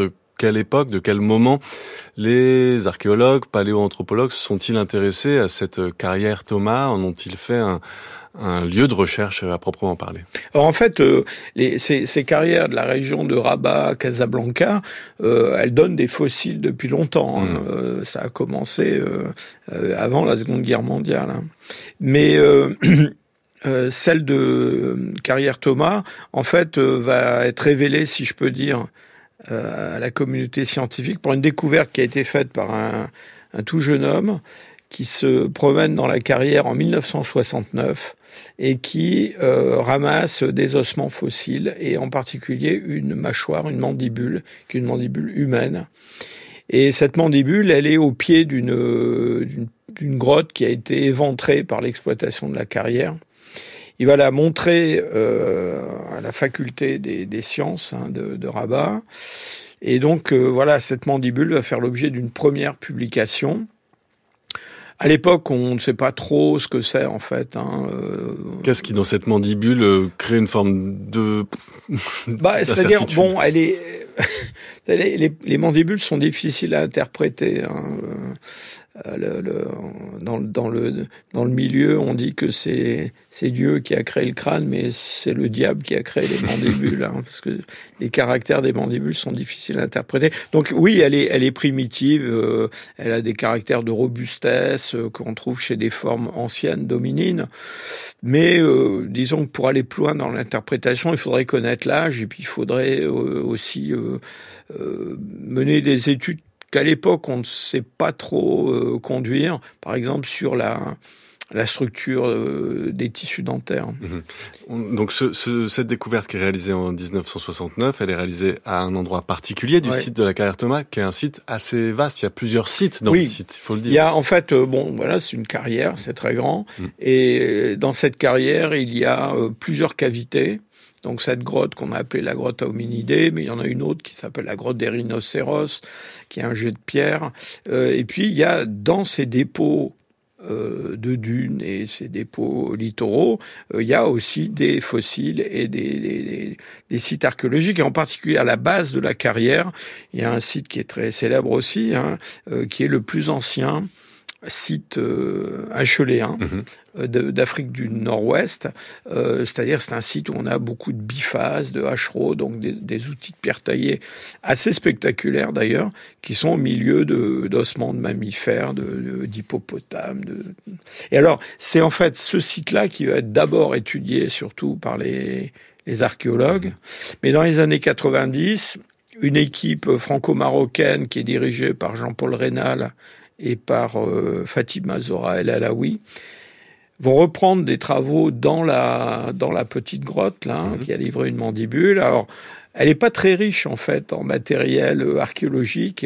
quelle époque, de quel moment les archéologues, paléoanthropologues sont-ils intéressés à cette carrière Thomas? En ont-ils fait un, un lieu de recherche à proprement parler? Alors en fait, euh, les, ces, ces carrières de la région de Rabat, Casablanca, euh, elles donnent des fossiles depuis longtemps. Hein. Mmh. Euh, ça a commencé euh, euh, avant la Seconde Guerre mondiale. Hein. Mais euh, euh, celle de euh, carrière Thomas, en fait, euh, va être révélée, si je peux dire, euh, à la communauté scientifique pour une découverte qui a été faite par un, un tout jeune homme qui se promène dans la carrière en mille neuf cent soixante-neuf et qui euh, ramasse des ossements fossiles et en particulier une mâchoire, une mandibule, qui est une mandibule humaine. Et cette mandibule, elle est au pied d'une, d'une, d'une grotte qui a été éventrée par l'exploitation de la carrière. Il va la montrer euh, à la faculté des, des sciences hein, de, de Rabat. Et donc, euh, voilà, cette mandibule va faire l'objet d'une première publication. À l'époque, on ne sait pas trop ce que c'est, en fait. Hein. Qu'est-ce qui, dans cette mandibule, euh, crée une forme de... bah, c'est-à-dire, bon, elle est... les, les, les mandibules sont difficiles à interpréter. Hein. Le, le, dans, dans, le, dans le milieu, on dit que c'est, c'est Dieu qui a créé le crâne, mais c'est le diable qui a créé les mandibules, hein, parce que les caractères des mandibules sont difficiles à interpréter. Donc oui, elle est, elle est primitive, euh, elle a des caractères de robustesse euh, qu'on trouve chez des formes anciennes d'hominines, mais euh, disons que pour aller plus loin dans l'interprétation, il faudrait connaître l'âge, et puis il faudrait euh, aussi euh, euh, mener des études qu'à l'époque, on ne sait pas trop euh, conduire, par exemple sur la, la structure euh, des tissus dentaires. Mmh. Donc ce, ce, cette découverte qui est réalisée en dix-neuf cent soixante-neuf, elle est réalisée à un endroit particulier du ouais. site de la carrière Thomas, qui est un site assez vaste. Il y a plusieurs sites dans oui. le site, il faut le dire. Il y a en fait, euh, bon, voilà, c'est une carrière, c'est très grand. Mmh. Et dans cette carrière, il y a euh, plusieurs cavités. Donc cette grotte qu'on a appelée la grotte à hominidés, mais il y en a une autre qui s'appelle la grotte des rhinocéros, qui est un jet de pierre. Euh, et puis il y a dans ces dépôts euh, de dunes et ces dépôts littoraux, euh, il y a aussi des fossiles et des, des, des sites archéologiques. Et en particulier à la base de la carrière, il y a un site qui est très célèbre aussi, hein, euh, qui est le plus ancien site euh, acheléen mmh. de, d'Afrique du Nord-Ouest, euh, c'est-à-dire c'est un site où on a beaucoup de biphases, de hachereaux, donc des, des outils de pierre taillée assez spectaculaires d'ailleurs, qui sont au milieu de, d'ossements de mammifères, de, de, d'hippopotames. De... Et alors, c'est en fait ce site-là qui va être d'abord étudié surtout par les, les archéologues, mmh. mais dans les années quatre-vingt-dix, une équipe franco-marocaine qui est dirigée par Jean-Paul Reynal et par euh, Fatima Zora El Alaoui, vont reprendre des travaux dans la, dans la petite grotte, là, mmh. qui a livré une mandibule. Alors, elle n'est pas très riche, en fait, en matériel archéologique,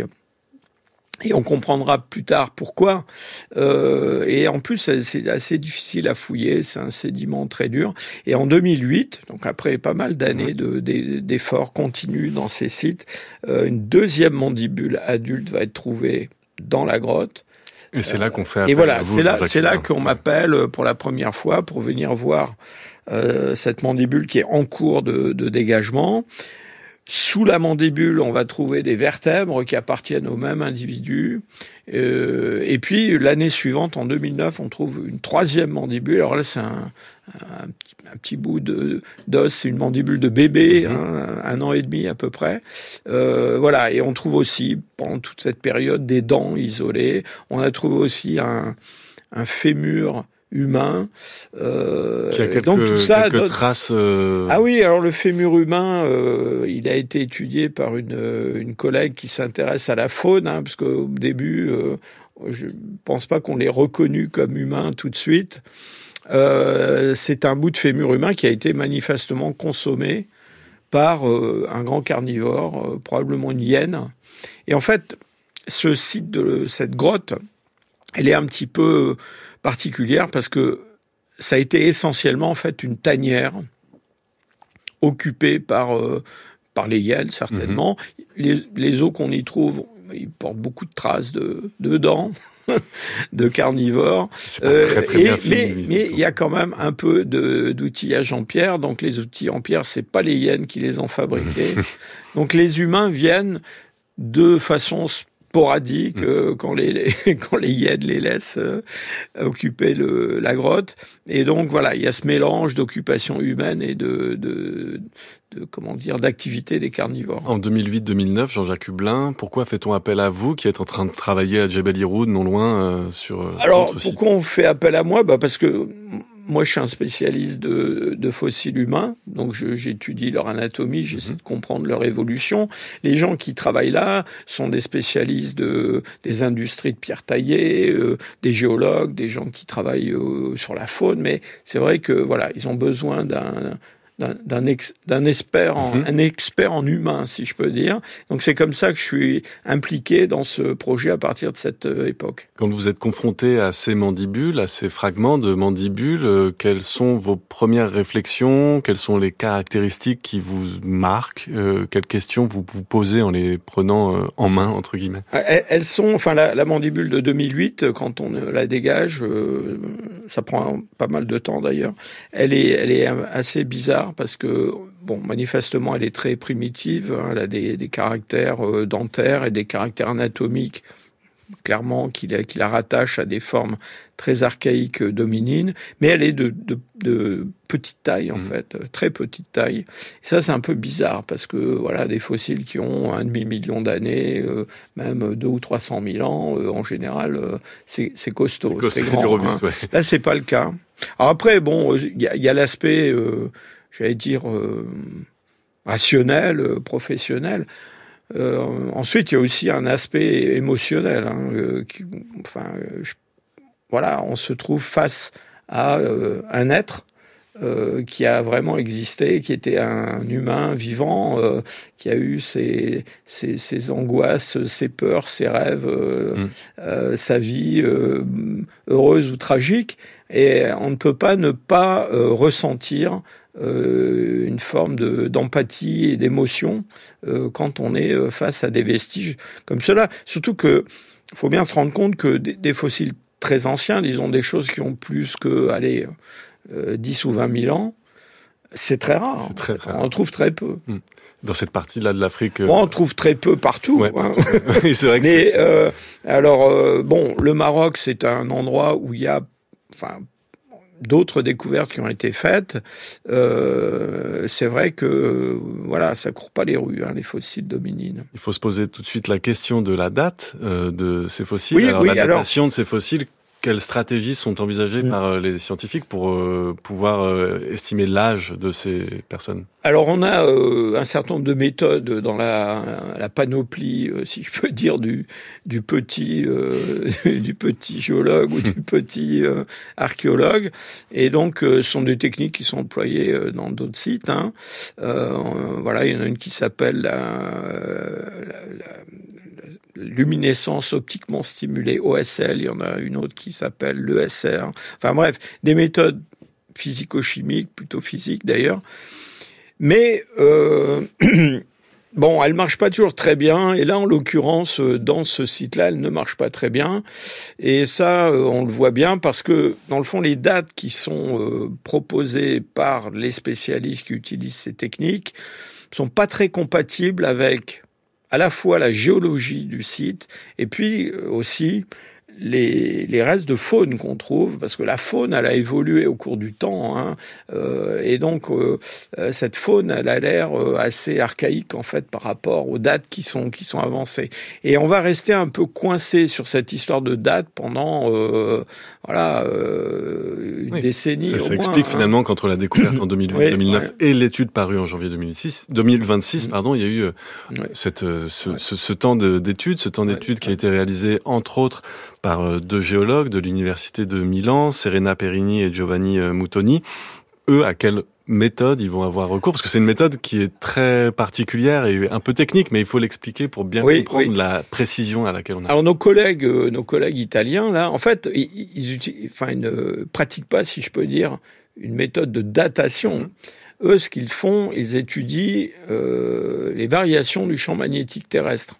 et on comprendra plus tard pourquoi. Euh, et en plus, c'est assez difficile à fouiller, c'est un sédiment très dur. Et en deux mille huit, donc après pas mal d'années de, de, d'efforts continus dans ces sites, euh, une deuxième mandibule adulte va être trouvée dans la grotte. Et c'est là qu'on fait appel Et voilà, à vous, c'est là, c'est là qu'on m'appelle pour la première fois pour venir voir euh, cette mandibule qui est en cours de, de dégagement. Sous la mandibule, on va trouver des vertèbres qui appartiennent au même individu. Euh, et puis, l'année suivante, en deux mille neuf, on trouve une troisième mandibule. Alors là, c'est un, un, un petit bout de, d'os, c'est une mandibule de bébé, mmh. hein, un an et demi à peu près. Euh, voilà, et on trouve aussi, pendant toute cette période, des dents isolées. On a trouvé aussi un, un fémur humain. Euh, Qui a quelques, donc tout ça quelques donne... traces... Euh... Ah oui, alors le fémur humain, euh, il a été étudié par une, une collègue qui s'intéresse à la faune, hein, parce qu'au début, euh, je pense pas qu'on l'ait reconnu comme humain tout de suite. Euh, c'est un bout de fémur humain qui a été manifestement consommé par euh, un grand carnivore, euh, probablement une hyène. Et en fait, ce site de cette grotte, elle est un petit peu particulière parce que ça a été essentiellement en fait une tanière occupée par euh, par les hyènes certainement. Mmh. Les, les os qu'on y trouve, ils portent beaucoup de traces de, de dents, de carnivores. C'est pas très, très euh, bien et, fini, mais mais il y a quand même un peu de, d'outillage en pierre. Donc les outils en pierre, c'est pas les hyènes qui les ont fabriqués. Donc les humains viennent de façon sporadique, mmh. euh, quand les, les quand les hyènes les laissent euh, occuper le, la grotte. Et donc voilà, il y a ce mélange d'occupation humaine et de, de, de comment dire, d'activité des carnivores. En deux mille huit deux mille neuf, Jean-Jacques Hublin, pourquoi fait-on appel à vous, qui êtes en train de travailler à Djebel Irhoud, non loin, euh, sur euh, Alors, votre site ? pourquoi on fait appel à moi ? Bah parce que moi, je suis un spécialiste de, de fossiles humains, donc je, j'étudie leur anatomie, j'essaie mmh. de comprendre leur évolution. Les gens qui travaillent là sont des spécialistes de, des industries de pierre taillée, euh, des géologues, des gens qui travaillent euh, sur la faune, mais c'est vrai que voilà, ils ont besoin d'un d'un, d'un, ex, d'un expert en, mmh. un expert en humain, si je peux dire. Donc c'est comme ça que je suis impliqué dans ce projet à partir de cette euh, époque. Quand vous êtes confronté à ces mandibules, à ces fragments de mandibules, euh, quelles sont vos premières réflexions ? Quelles sont les caractéristiques qui vous marquent ? euh, Quelles questions vous vous posez en les prenant euh, en main, entre guillemets ? Elles sont, enfin la, la mandibule de deux mille huit, quand on la dégage, euh, ça prend pas mal de temps d'ailleurs, elle est, elle est assez bizarre, parce que, bon, manifestement, elle est très primitive, hein, elle a des, des caractères euh, dentaires et des caractères anatomiques, clairement, qui la, qui la rattachent à des formes très archaïques d'hominines, mais elle est de, de, de petite taille, en mmh. fait, très petite taille. Et ça, c'est un peu bizarre, parce que, voilà, des fossiles qui ont un demi-million d'années, euh, même deux ou trois cent mille ans, euh, en général, euh, c'est, c'est costaud, c'est, costaud, c'est grand. Robuste, hein. Ouais. Là, c'est pas le cas. Alors après, bon, il y a, y a l'aspect... Euh, j'allais dire, euh, rationnel, euh, professionnel. Euh, ensuite, il y a aussi un aspect émotionnel. Hein, euh, qui, enfin, je, voilà, on se trouve face à euh, un être euh, qui a vraiment existé, qui était un humain vivant, euh, qui a eu ses, ses, ses angoisses, ses peurs, ses rêves, euh, mmh. euh, sa vie euh, heureuse ou tragique. Et on ne peut pas ne pas euh, ressentir Euh, une forme de, d'empathie et d'émotion euh, quand on est face à des vestiges comme cela. Surtout que faut bien se rendre compte que des, des fossiles très anciens, disons des choses qui ont plus que allez, euh, dix ou vingt mille ans, c'est très rare. C'est très, très on rare. en trouve très peu. Dans cette partie-là de l'Afrique... Euh... Bon, on trouve très peu partout. Ouais, hein. partout. Oui, c'est vrai que Mais c'est... Euh, alors, euh, bon, le Maroc, c'est un endroit où il y a... Enfin, d'autres découvertes qui ont été faites, euh, c'est vrai que euh, voilà, ça court pas les rues, hein, les fossiles d'hominines. Il faut se poser tout de suite la question de la date euh, de ces fossiles. Oui, alors oui, la datation alors... de ces fossiles, quelles stratégies sont envisagées mmh. par euh, les scientifiques pour euh, pouvoir euh, estimer l'âge de ces personnes ? Alors on a euh, un certain nombre de méthodes dans la, la panoplie, euh, si je peux dire, du, du petit euh, du petit géologue ou du petit euh, archéologue. Et donc euh, ce sont des techniques qui sont employées euh, dans d'autres sites. Hein. Euh, voilà, il y en a une qui s'appelle la, la, la luminescence optiquement stimulée O S L, il y en a une autre qui s'appelle l'E S R. Enfin bref, des méthodes physico-chimiques, plutôt physiques d'ailleurs. Mais euh, bon, elle marche pas toujours très bien. Et là, en l'occurrence, dans ce site-là, elle ne marche pas très bien. Et ça, on le voit bien parce que, dans le fond, les dates qui sont euh, proposées par les spécialistes qui utilisent ces techniques sont pas très compatibles avec à la fois la géologie du site et puis aussi les, les restes de faune qu'on trouve, parce que la faune, elle a évolué au cours du temps, hein, euh, et donc euh, cette faune, elle a l'air assez archaïque en fait par rapport aux dates qui sont qui sont avancées. Et on va rester un peu coincé sur cette histoire de date pendant euh, voilà euh, une oui, décennie. Ça, ça au moins, explique hein. finalement qu'entre la découverte en deux mille huit oui, deux mille neuf ouais. et l'étude parue en janvier deux mille six, deux mille vingt-six, mmh. pardon, il y a eu euh, ouais. cette ce, ouais. ce, ce temps de, d'étude, ce temps d'étude ouais, qui a été réalisé entre autres par deux géologues de l'université de Milan, Serena Perini et Giovanni Mutoni. Eux, à quelle méthode ils vont avoir recours? Parce que c'est une méthode qui est très particulière et un peu technique, mais il faut l'expliquer pour bien oui, comprendre oui. la précision à laquelle on a. Alors nos collègues, euh, nos collègues italiens, là, en fait, ils, ils, utilisent, enfin, ils ne pratiquent pas, si je peux dire, une méthode de datation. Mmh. Eux, ce qu'ils font, ils étudient euh, les variations du champ magnétique terrestre.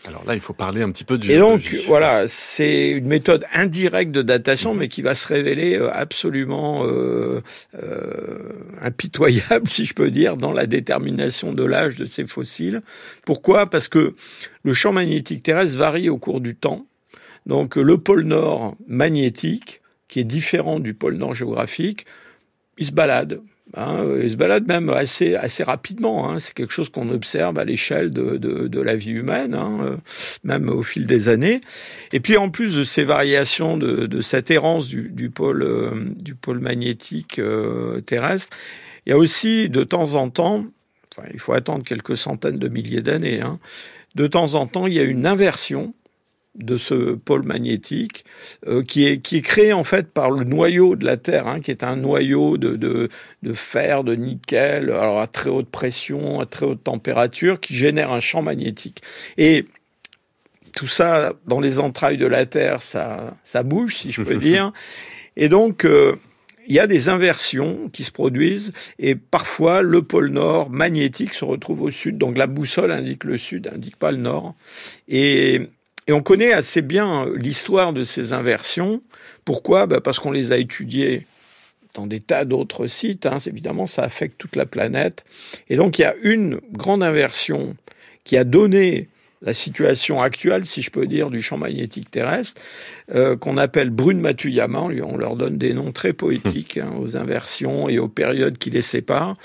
Alors là, il faut parler un petit peu du Et donc, géologie. voilà, c'est une méthode indirecte de datation, mais qui va se révéler absolument euh, euh, impitoyable, si je peux dire, dans la détermination de l'âge de ces fossiles. Pourquoi ? Parce que le champ magnétique terrestre varie au cours du temps. Donc, le pôle nord magnétique, qui est différent du pôle nord géographique, il se balade. Hein, il se balade même assez, assez rapidement. Hein. C'est quelque chose qu'on observe à l'échelle de, de, de la vie humaine, hein, même au fil des années. Et puis, en plus de ces variations, de, de cette errance du, du, pôle, euh, du pôle magnétique euh, terrestre, il y a aussi, de temps en temps, enfin, il faut attendre quelques centaines de milliers d'années, hein, de temps en temps, il y a une inversion de ce pôle magnétique euh, qui est qui est créé en fait par le noyau de la Terre, hein, qui est un noyau de, de de fer, de nickel, alors à très haute pression, à très haute température, qui génère un champ magnétique. Et tout ça dans les entrailles de la Terre, ça ça bouge, si je peux dire. Et donc euh, il y a des inversions qui se produisent et parfois le pôle nord magnétique se retrouve au sud. Donc la boussole indique le sud, indique pas le nord. Et Et on connaît assez bien l'histoire de ces inversions. Pourquoi ? Ben parce qu'on les a étudiées dans des tas d'autres sites. Hein. Évidemment, ça affecte toute la planète. Et donc, il y a une grande inversion qui a donné la situation actuelle, si je peux dire, du champ magnétique terrestre, euh, qu'on appelle Brune-Matuyama. On leur donne des noms très poétiques hein, aux inversions et aux périodes qui les séparent.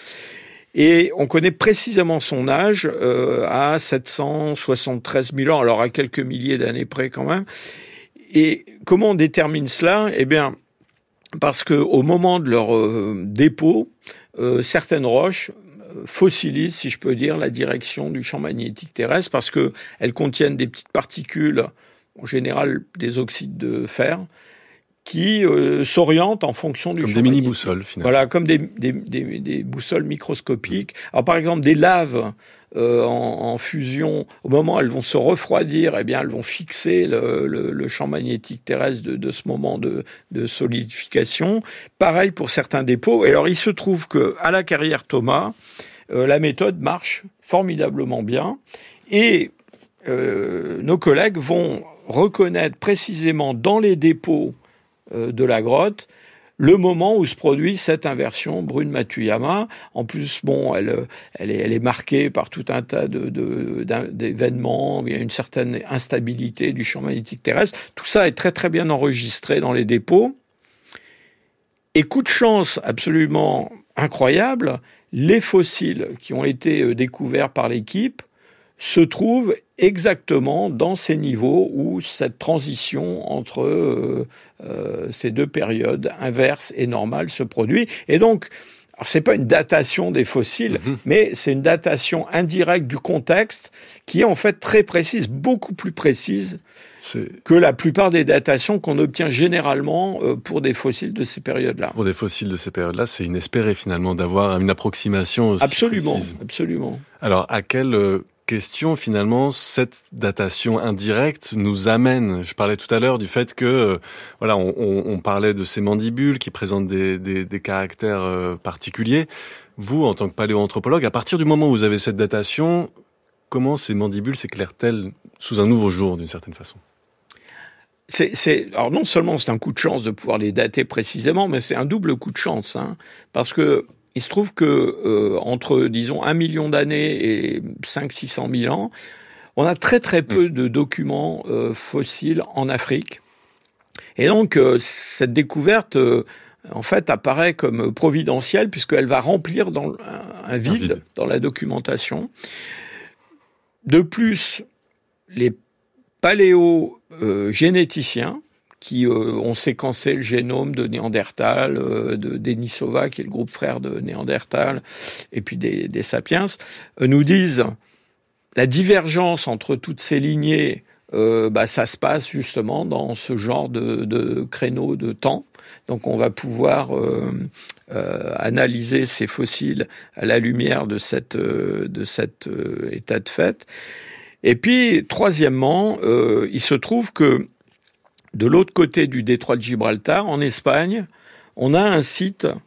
Et on connaît précisément son âge euh, à sept cent soixante-treize mille ans, alors à quelques milliers d'années près quand même. Et comment on détermine cela ? Eh bien, parce que au moment de leur euh, dépôt, euh, certaines roches fossilisent, si je peux dire, la direction du champ magnétique terrestre, parce que elles contiennent des petites particules, en général des oxydes de fer, qui euh, s'orientent en fonction du comme champ des magnétique. mini-boussoles, finalement. Voilà, comme des, des, des, des boussoles microscopiques. Alors, par exemple, des laves euh, en, en fusion, au moment où elles vont se refroidir, eh bien, elles vont fixer le, le, le champ magnétique terrestre de, de ce moment de, de solidification. Pareil pour certains dépôts. Et alors, il se trouve que à la carrière Thomas, euh, la méthode marche formidablement bien. Et euh, nos collègues vont reconnaître précisément dans les dépôts de la grotte, le moment où se produit cette inversion Brune-Matuyama. En plus, bon, elle, elle, est, elle est marquée par tout un tas de, de, d'événements, il y a une certaine instabilité du champ magnétique terrestre. Tout ça est très très bien enregistré dans les dépôts. Et coup de chance absolument incroyable, les fossiles qui ont été découverts par l'équipe se trouve exactement dans ces niveaux où cette transition entre euh, euh, ces deux périodes inverses et normales se produit. Et donc, alors c'est pas une datation des fossiles, mmh. mais c'est une datation indirecte du contexte qui est en fait très précise, beaucoup plus précise c'est... que la plupart des datations qu'on obtient généralement euh, pour des fossiles de ces périodes-là. Pour des fossiles de ces périodes-là, c'est inespéré finalement d'avoir une approximation aussi absolument, précise. Absolument. Alors, à quel... Euh... question, finalement, cette datation indirecte nous amène. Je parlais tout à l'heure du fait que, euh, voilà, on, on, on parlait de ces mandibules qui présentent des, des, des caractères euh, particuliers. Vous, en tant que paléoanthropologue, à partir du moment où vous avez cette datation, comment ces mandibules s'éclairent-elles sous un nouveau jour, d'une certaine façon ? C'est, c'est, alors non seulement c'est un coup de chance de pouvoir les dater précisément, mais c'est un double coup de chance, hein, parce que il se trouve que euh, entre, disons, un million d'années et cinq cents à six cents mille ans, on a très très peu de documents euh, fossiles en Afrique. Et donc, euh, cette découverte, euh, en fait, apparaît comme providentielle, puisqu'elle va remplir dans un, un, vide, un vide dans la documentation. De plus, les paléogénéticiens, euh, qui euh, ont séquencé le génome de Néandertal, euh, de Denisova, qui est le groupe frère de Néandertal, et puis des, des sapiens, euh, nous disent la divergence entre toutes ces lignées, euh, bah, ça se passe justement dans ce genre de, de créneau de temps. Donc on va pouvoir euh, euh, analyser ces fossiles à la lumière de cette euh, de cet euh, état de fait. Et puis troisièmement, euh, il se trouve que de l'autre côté du détroit de Gibraltar, en Espagne, on a un site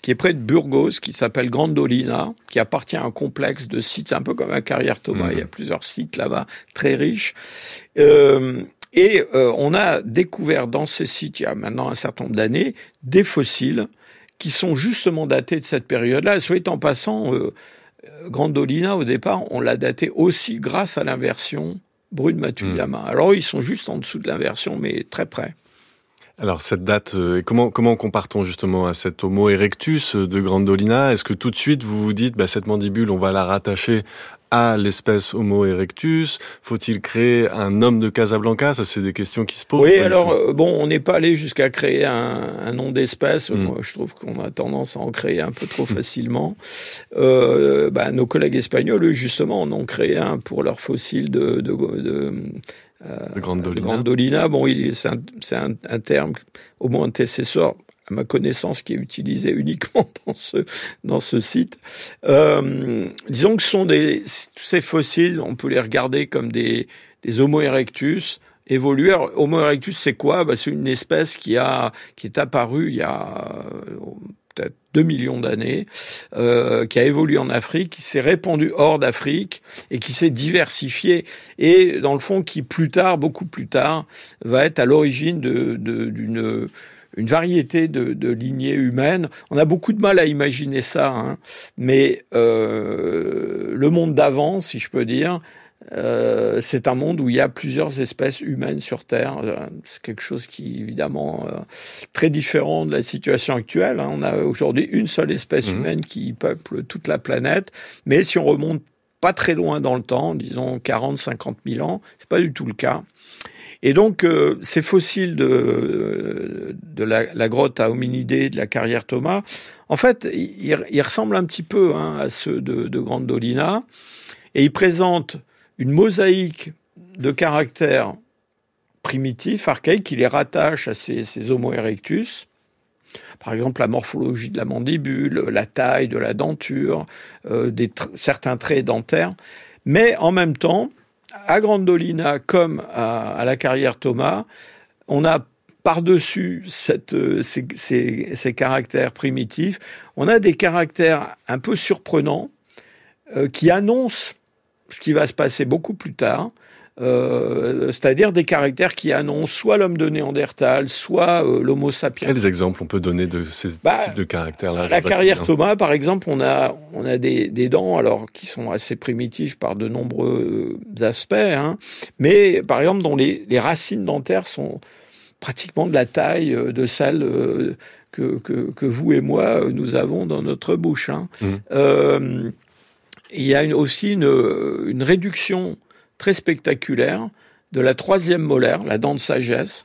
qui est près de Burgos, qui s'appelle Grandolina, qui appartient à un complexe de sites, c'est un peu comme la carrière Thomas, mmh. il y a plusieurs sites là-bas, très riches. Euh, et euh, on a découvert dans ces sites, il y a maintenant un certain nombre d'années, des fossiles qui sont justement datés de cette période-là. Soit en passant, euh, Grandolina, au départ, on l'a daté aussi grâce à l'inversion Brune-Matuyama. Mmh. Alors, ils sont juste en dessous de l'inversion, mais très près. Alors cette date, euh, comment comment compare-t-on justement à cet Homo erectus de Grandolina ? Est-ce que tout de suite vous vous dites bah cette mandibule on va la rattacher à l'espèce Homo erectus ? Faut-il créer un homme de Casablanca ? Ça c'est des questions qui se posent. Oui, alors euh, bon, on n'est pas allé jusqu'à créer un, un nom d'espèce. Mm. Moi, je trouve qu'on a tendance à en créer un peu trop facilement. Euh, bah, nos collègues espagnols, eux, justement, en ont créé un pour leurs fossiles de, de, de Euh, de Grandolina. De Grandolina. Bon, il, c'est, un, c'est un, un terme, homo antecessor, à ma connaissance, qui est utilisé uniquement dans ce, dans ce site. Euh, disons que ce sont des, ces fossiles, on peut les regarder comme des, des Homo erectus évolués. Alors, Homo erectus, c'est quoi ? Bah, c'est une espèce qui a, qui est apparue il y a peut-être deux millions d'années, euh, qui a évolué en Afrique, qui s'est répandu hors d'Afrique et qui s'est diversifié et, dans le fond, qui plus tard, beaucoup plus tard, va être à l'origine de, de, d'une une variété de, de lignées humaines. On a beaucoup de mal à imaginer ça, hein, mais euh, le monde d'avant, si je peux dire, Euh, c'est un monde où il y a plusieurs espèces humaines sur Terre. C'est quelque chose qui est évidemment euh, très différent de la situation actuelle. Hein. On a aujourd'hui une seule espèce mmh. humaine qui peuple toute la planète. Mais si on remonte pas très loin dans le temps, disons quarante à cinquante mille ans, c'est pas du tout le cas. Et donc, euh, ces fossiles de, de la, la grotte à hominidés de la carrière Thomas, en fait, ils, ils ressemblent un petit peu hein, à ceux de, de Grandolina. Et ils présentent une mosaïque de caractères primitifs, archaïques, qui les rattache à ces, ces Homo erectus. Par exemple, la morphologie de la mandibule, la taille de la denture, euh, des tra- certains traits dentaires. Mais en même temps, à Grandolina comme à, à la carrière Thomas, on a par-dessus cette, ces, ces, ces caractères primitifs, on a des caractères un peu surprenants euh, qui annoncent ce qui va se passer beaucoup plus tard, euh, c'est-à-dire des caractères qui annoncent soit l'homme de Néandertal, soit euh, l'Homo sapiens. Quels exemples on peut donner de ces bah, types de caractères-là ? La carrière bien. Thomas, par exemple, on a, on a des, des dents alors, qui sont assez primitives par de nombreux aspects, hein, mais par exemple, dont les, les racines dentaires sont pratiquement de la taille de celles euh, que, que, que vous et moi, nous avons dans notre bouche. Hein. Mmh. Euh, Il y a une, aussi une, une réduction très spectaculaire de la troisième molaire, la dent de sagesse.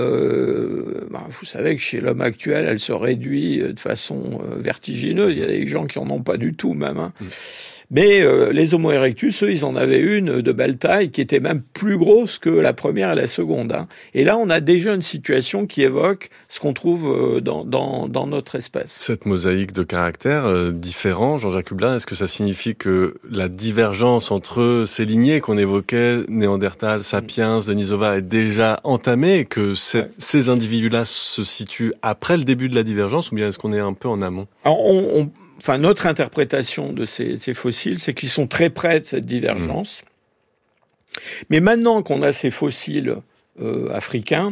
Euh, bah, vous savez que chez l'homme actuel, elle se réduit de façon euh, vertigineuse. Il y a des gens qui en ont pas du tout même. Hein. Mmh. Mais euh, les Homo erectus, eux, ils en avaient une de belle taille qui était même plus grosse que la première et la seconde. Hein. Et là, on a déjà une situation qui évoque ce qu'on trouve euh, dans, dans, dans notre espèce. Cette mosaïque de caractères euh, différents, Jean-Jacques Hublin, est-ce que ça signifie que la divergence entre ces lignées qu'on évoquait, Néandertal, Sapiens, Denisova, est déjà entamée et que cette, ouais. ces individus-là se situent après le début de la divergence, ou bien est-ce qu'on est un peu en amont ? Alors, on, on... Enfin, notre interprétation de ces, ces fossiles, c'est qu'ils sont très près de cette divergence. Mmh. Mais maintenant qu'on a ces fossiles euh, africains,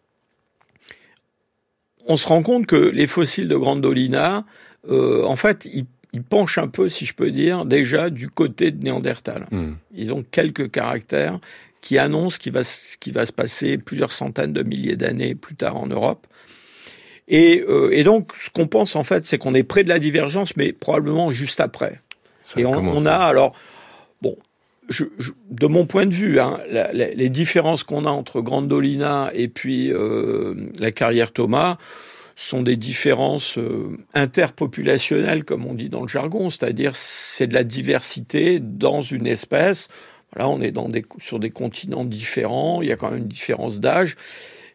on se rend compte que les fossiles de Grandolina, euh, en fait, ils, ils penchent un peu, si je peux dire, déjà du côté de Néandertal. Mmh. Ils ont quelques caractères qui annoncent qu'il va, qu'il va se passer plusieurs centaines de milliers d'années plus tard en Europe. Et, euh, et donc, ce qu'on pense, en fait, c'est qu'on est près de la divergence, mais probablement juste après. Ça et on, on a, alors, bon, je, je, de mon point de vue, hein, la, la, les différences qu'on a entre Grandolina et puis euh, la carrière Thomas sont des différences euh, interpopulationnelles, comme on dit dans le jargon, c'est-à-dire c'est de la diversité dans une espèce. Là, on est dans des, sur des continents différents, il y a quand même une différence d'âge.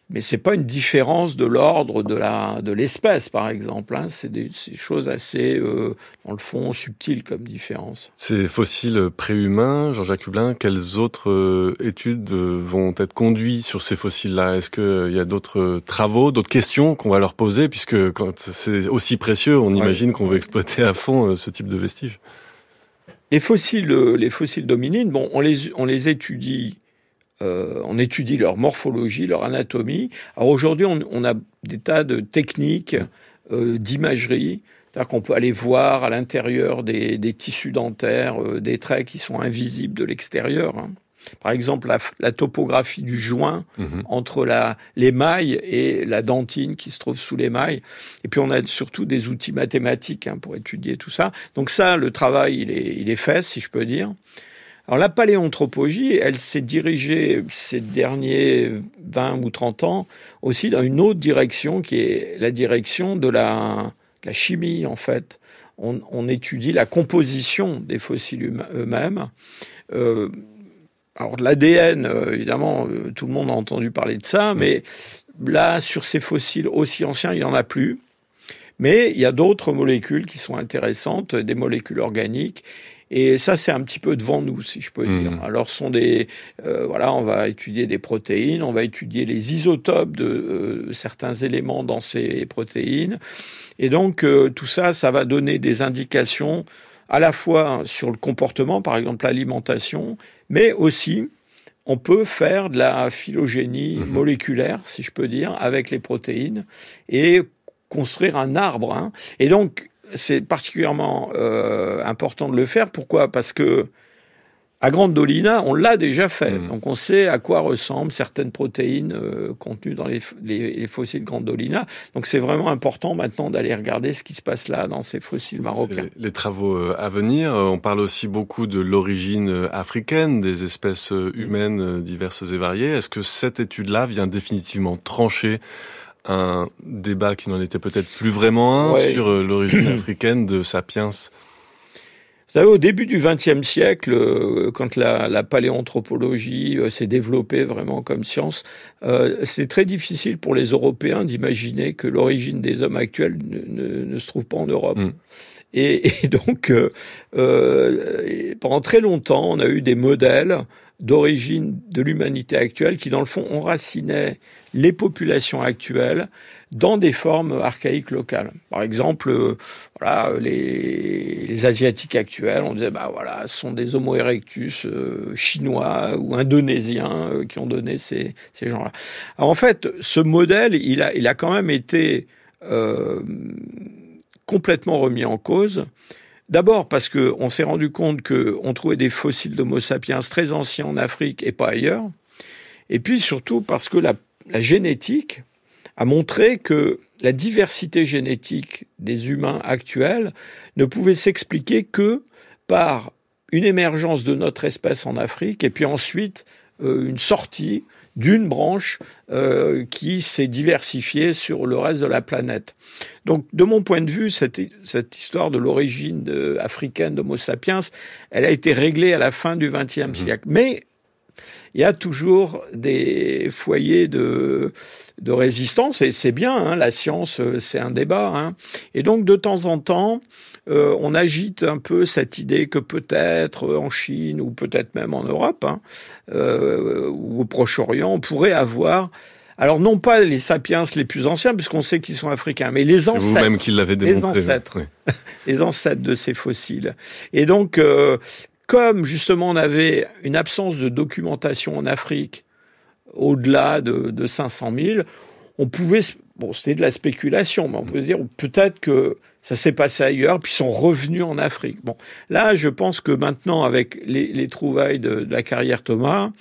mais c'est pas une différence de l'ordre de la de l'espèce, par exemple. Hein. C'est des, des choses assez, euh, dans le fond, subtiles comme différence. Ces fossiles préhumains, Jean-Jacques Hublin, quelles autres euh, études euh, vont être conduites sur ces fossiles-là? Est-ce qu'il euh, y a d'autres euh, travaux, d'autres questions qu'on va leur poser, puisque quand c'est aussi précieux, on imagine ouais. qu'on veut exploiter à fond euh, ce type de vestiges? Les fossiles, euh, les fossiles d'hominines, bon, on les on les étudie. Euh, on étudie leur morphologie, leur anatomie. Alors aujourd'hui, on, on a des tas de techniques euh, d'imagerie, c'est-à-dire qu'on peut aller voir à l'intérieur des, des tissus dentaires euh, des traits qui sont invisibles de l'extérieur. Hein. Par exemple, la, la topographie du joint mmh. entre la, l'émail et la dentine qui se trouve sous l'émail. Et puis on a surtout des outils mathématiques hein, pour étudier tout ça. Donc ça, le travail, il est, il est fait, si je peux dire. Alors la paléanthropologie, elle s'est dirigée ces derniers vingt ou trente ans aussi dans une autre direction qui est la direction de la, la chimie en fait. On, on étudie la composition des fossiles eux-mêmes. Euh, alors l'A D N, euh, évidemment, euh, tout le monde a entendu parler de ça, mais là, sur ces fossiles aussi anciens, il n'y en a plus. Mais il y a d'autres molécules qui sont intéressantes, des molécules organiques. Et ça, c'est un petit peu devant nous, si je peux dire. Mmh. Alors, ce sont des, euh, voilà, on va étudier des protéines, on va étudier les isotopes de euh, certains éléments dans ces protéines. Et donc, euh, tout ça, ça va donner des indications à la fois sur le comportement, par exemple l'alimentation, mais aussi, on peut faire de la phylogénie mmh. moléculaire, si je peux dire, avec les protéines et construire un arbre. Hein. Et donc, c'est particulièrement euh, important de le faire. Pourquoi ? Parce que à Grandolina, on l'a déjà fait. Mmh. Donc, on sait à quoi ressemblent certaines protéines euh, contenues dans les, les, les fossiles Grandolina. Donc, c'est vraiment important maintenant d'aller regarder ce qui se passe là dans ces fossiles marocains. C'est les travaux à venir. On parle aussi beaucoup de l'origine africaine des espèces humaines diverses et variées. Est-ce que cette étude-là vient définitivement trancher un débat qui n'en était peut-être plus vraiment un ouais. sur l'origine africaine de Sapiens? Vous savez, au début du vingtième siècle, quand la, la paléanthropologie s'est développée vraiment comme science, euh, c'est très difficile pour les Européens d'imaginer que l'origine des hommes actuels ne, ne, ne se trouve pas en Europe. Mm. Et, et donc, euh, euh, pendant très longtemps, on a eu des modèles d'origine de l'humanité actuelle qui, dans le fond, enracinaient les populations actuelles dans des formes archaïques locales. Par exemple, euh, voilà, les, les Asiatiques actuels, on disait, bah voilà, ce sont des Homo erectus euh, chinois ou indonésiens euh, qui ont donné ces, ces gens-là. Alors en fait, ce modèle, il a, il a quand même été euh, complètement remis en cause. D'abord parce qu'on s'est rendu compte qu'on trouvait des fossiles d'Homo sapiens très anciens en Afrique et pas ailleurs. Et puis surtout parce que la, la génétique a montré que la diversité génétique des humains actuels ne pouvait s'expliquer que par une émergence de notre espèce en Afrique et puis ensuite euh, une sortie d'une branche euh, qui s'est diversifiée sur le reste de la planète. Donc, de mon point de vue, cette, cette histoire de l'origine de, africaine d'Homo sapiens, elle a été réglée à la fin du vingtième mmh. siècle. Mais il y a toujours des foyers de, de résistance, et c'est bien, hein, la science, c'est un débat. Hein. Et donc, de temps en temps, euh, on agite un peu cette idée que peut-être en Chine, ou peut-être même en Europe, hein, euh, ou au Proche-Orient, on pourrait avoir... Alors, non pas les sapiens les plus anciens, puisqu'on sait qu'ils sont africains, mais les ancêtres. C'est vous-même qui l'avez démontré. Les ancêtres. Oui. Les ancêtres de ces fossiles. Et donc... Euh, Comme, justement, on avait une absence de documentation en Afrique au-delà de, de cinq cent mille, on pouvait... Bon, c'était de la spéculation, mais on peut se dire peut-être que ça s'est passé ailleurs, puis ils sont revenus en Afrique. Bon, là, je pense que maintenant, avec les, les trouvailles de, de la carrière Thomas,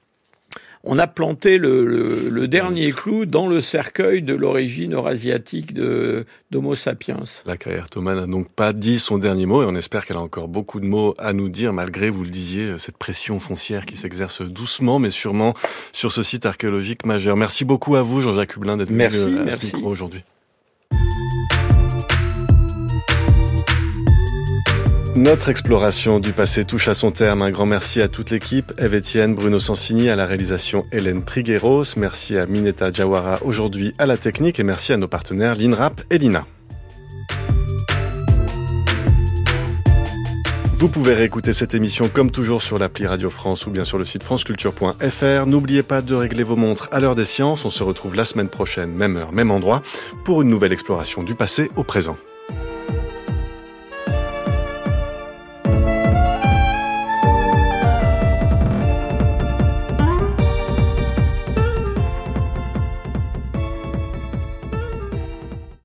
on a planté le, le, le dernier clou dans le cercueil de l'origine eurasiatique de, d'Homo sapiens. La carrière Thomas n'a donc pas dit son dernier mot et on espère qu'elle a encore beaucoup de mots à nous dire malgré, vous le disiez, cette pression foncière qui s'exerce doucement mais sûrement sur ce site archéologique majeur. Merci beaucoup à vous, Jean-Jacques Hublin, d'être venu à ce micro aujourd'hui. Notre exploration du passé touche à son terme. Un grand merci à toute l'équipe. Ève Etienne, Bruno Sansini à la réalisation, Hélène Trigueros. Merci à Mineta Jawara aujourd'hui à la technique et merci à nos partenaires l'INRAP et l'I N A. Vous pouvez réécouter cette émission comme toujours sur l'appli Radio France ou bien sur le site franceculture point f r. N'oubliez pas de régler vos montres à l'heure des sciences. On se retrouve la semaine prochaine, même heure, même endroit, pour une nouvelle exploration du passé au présent.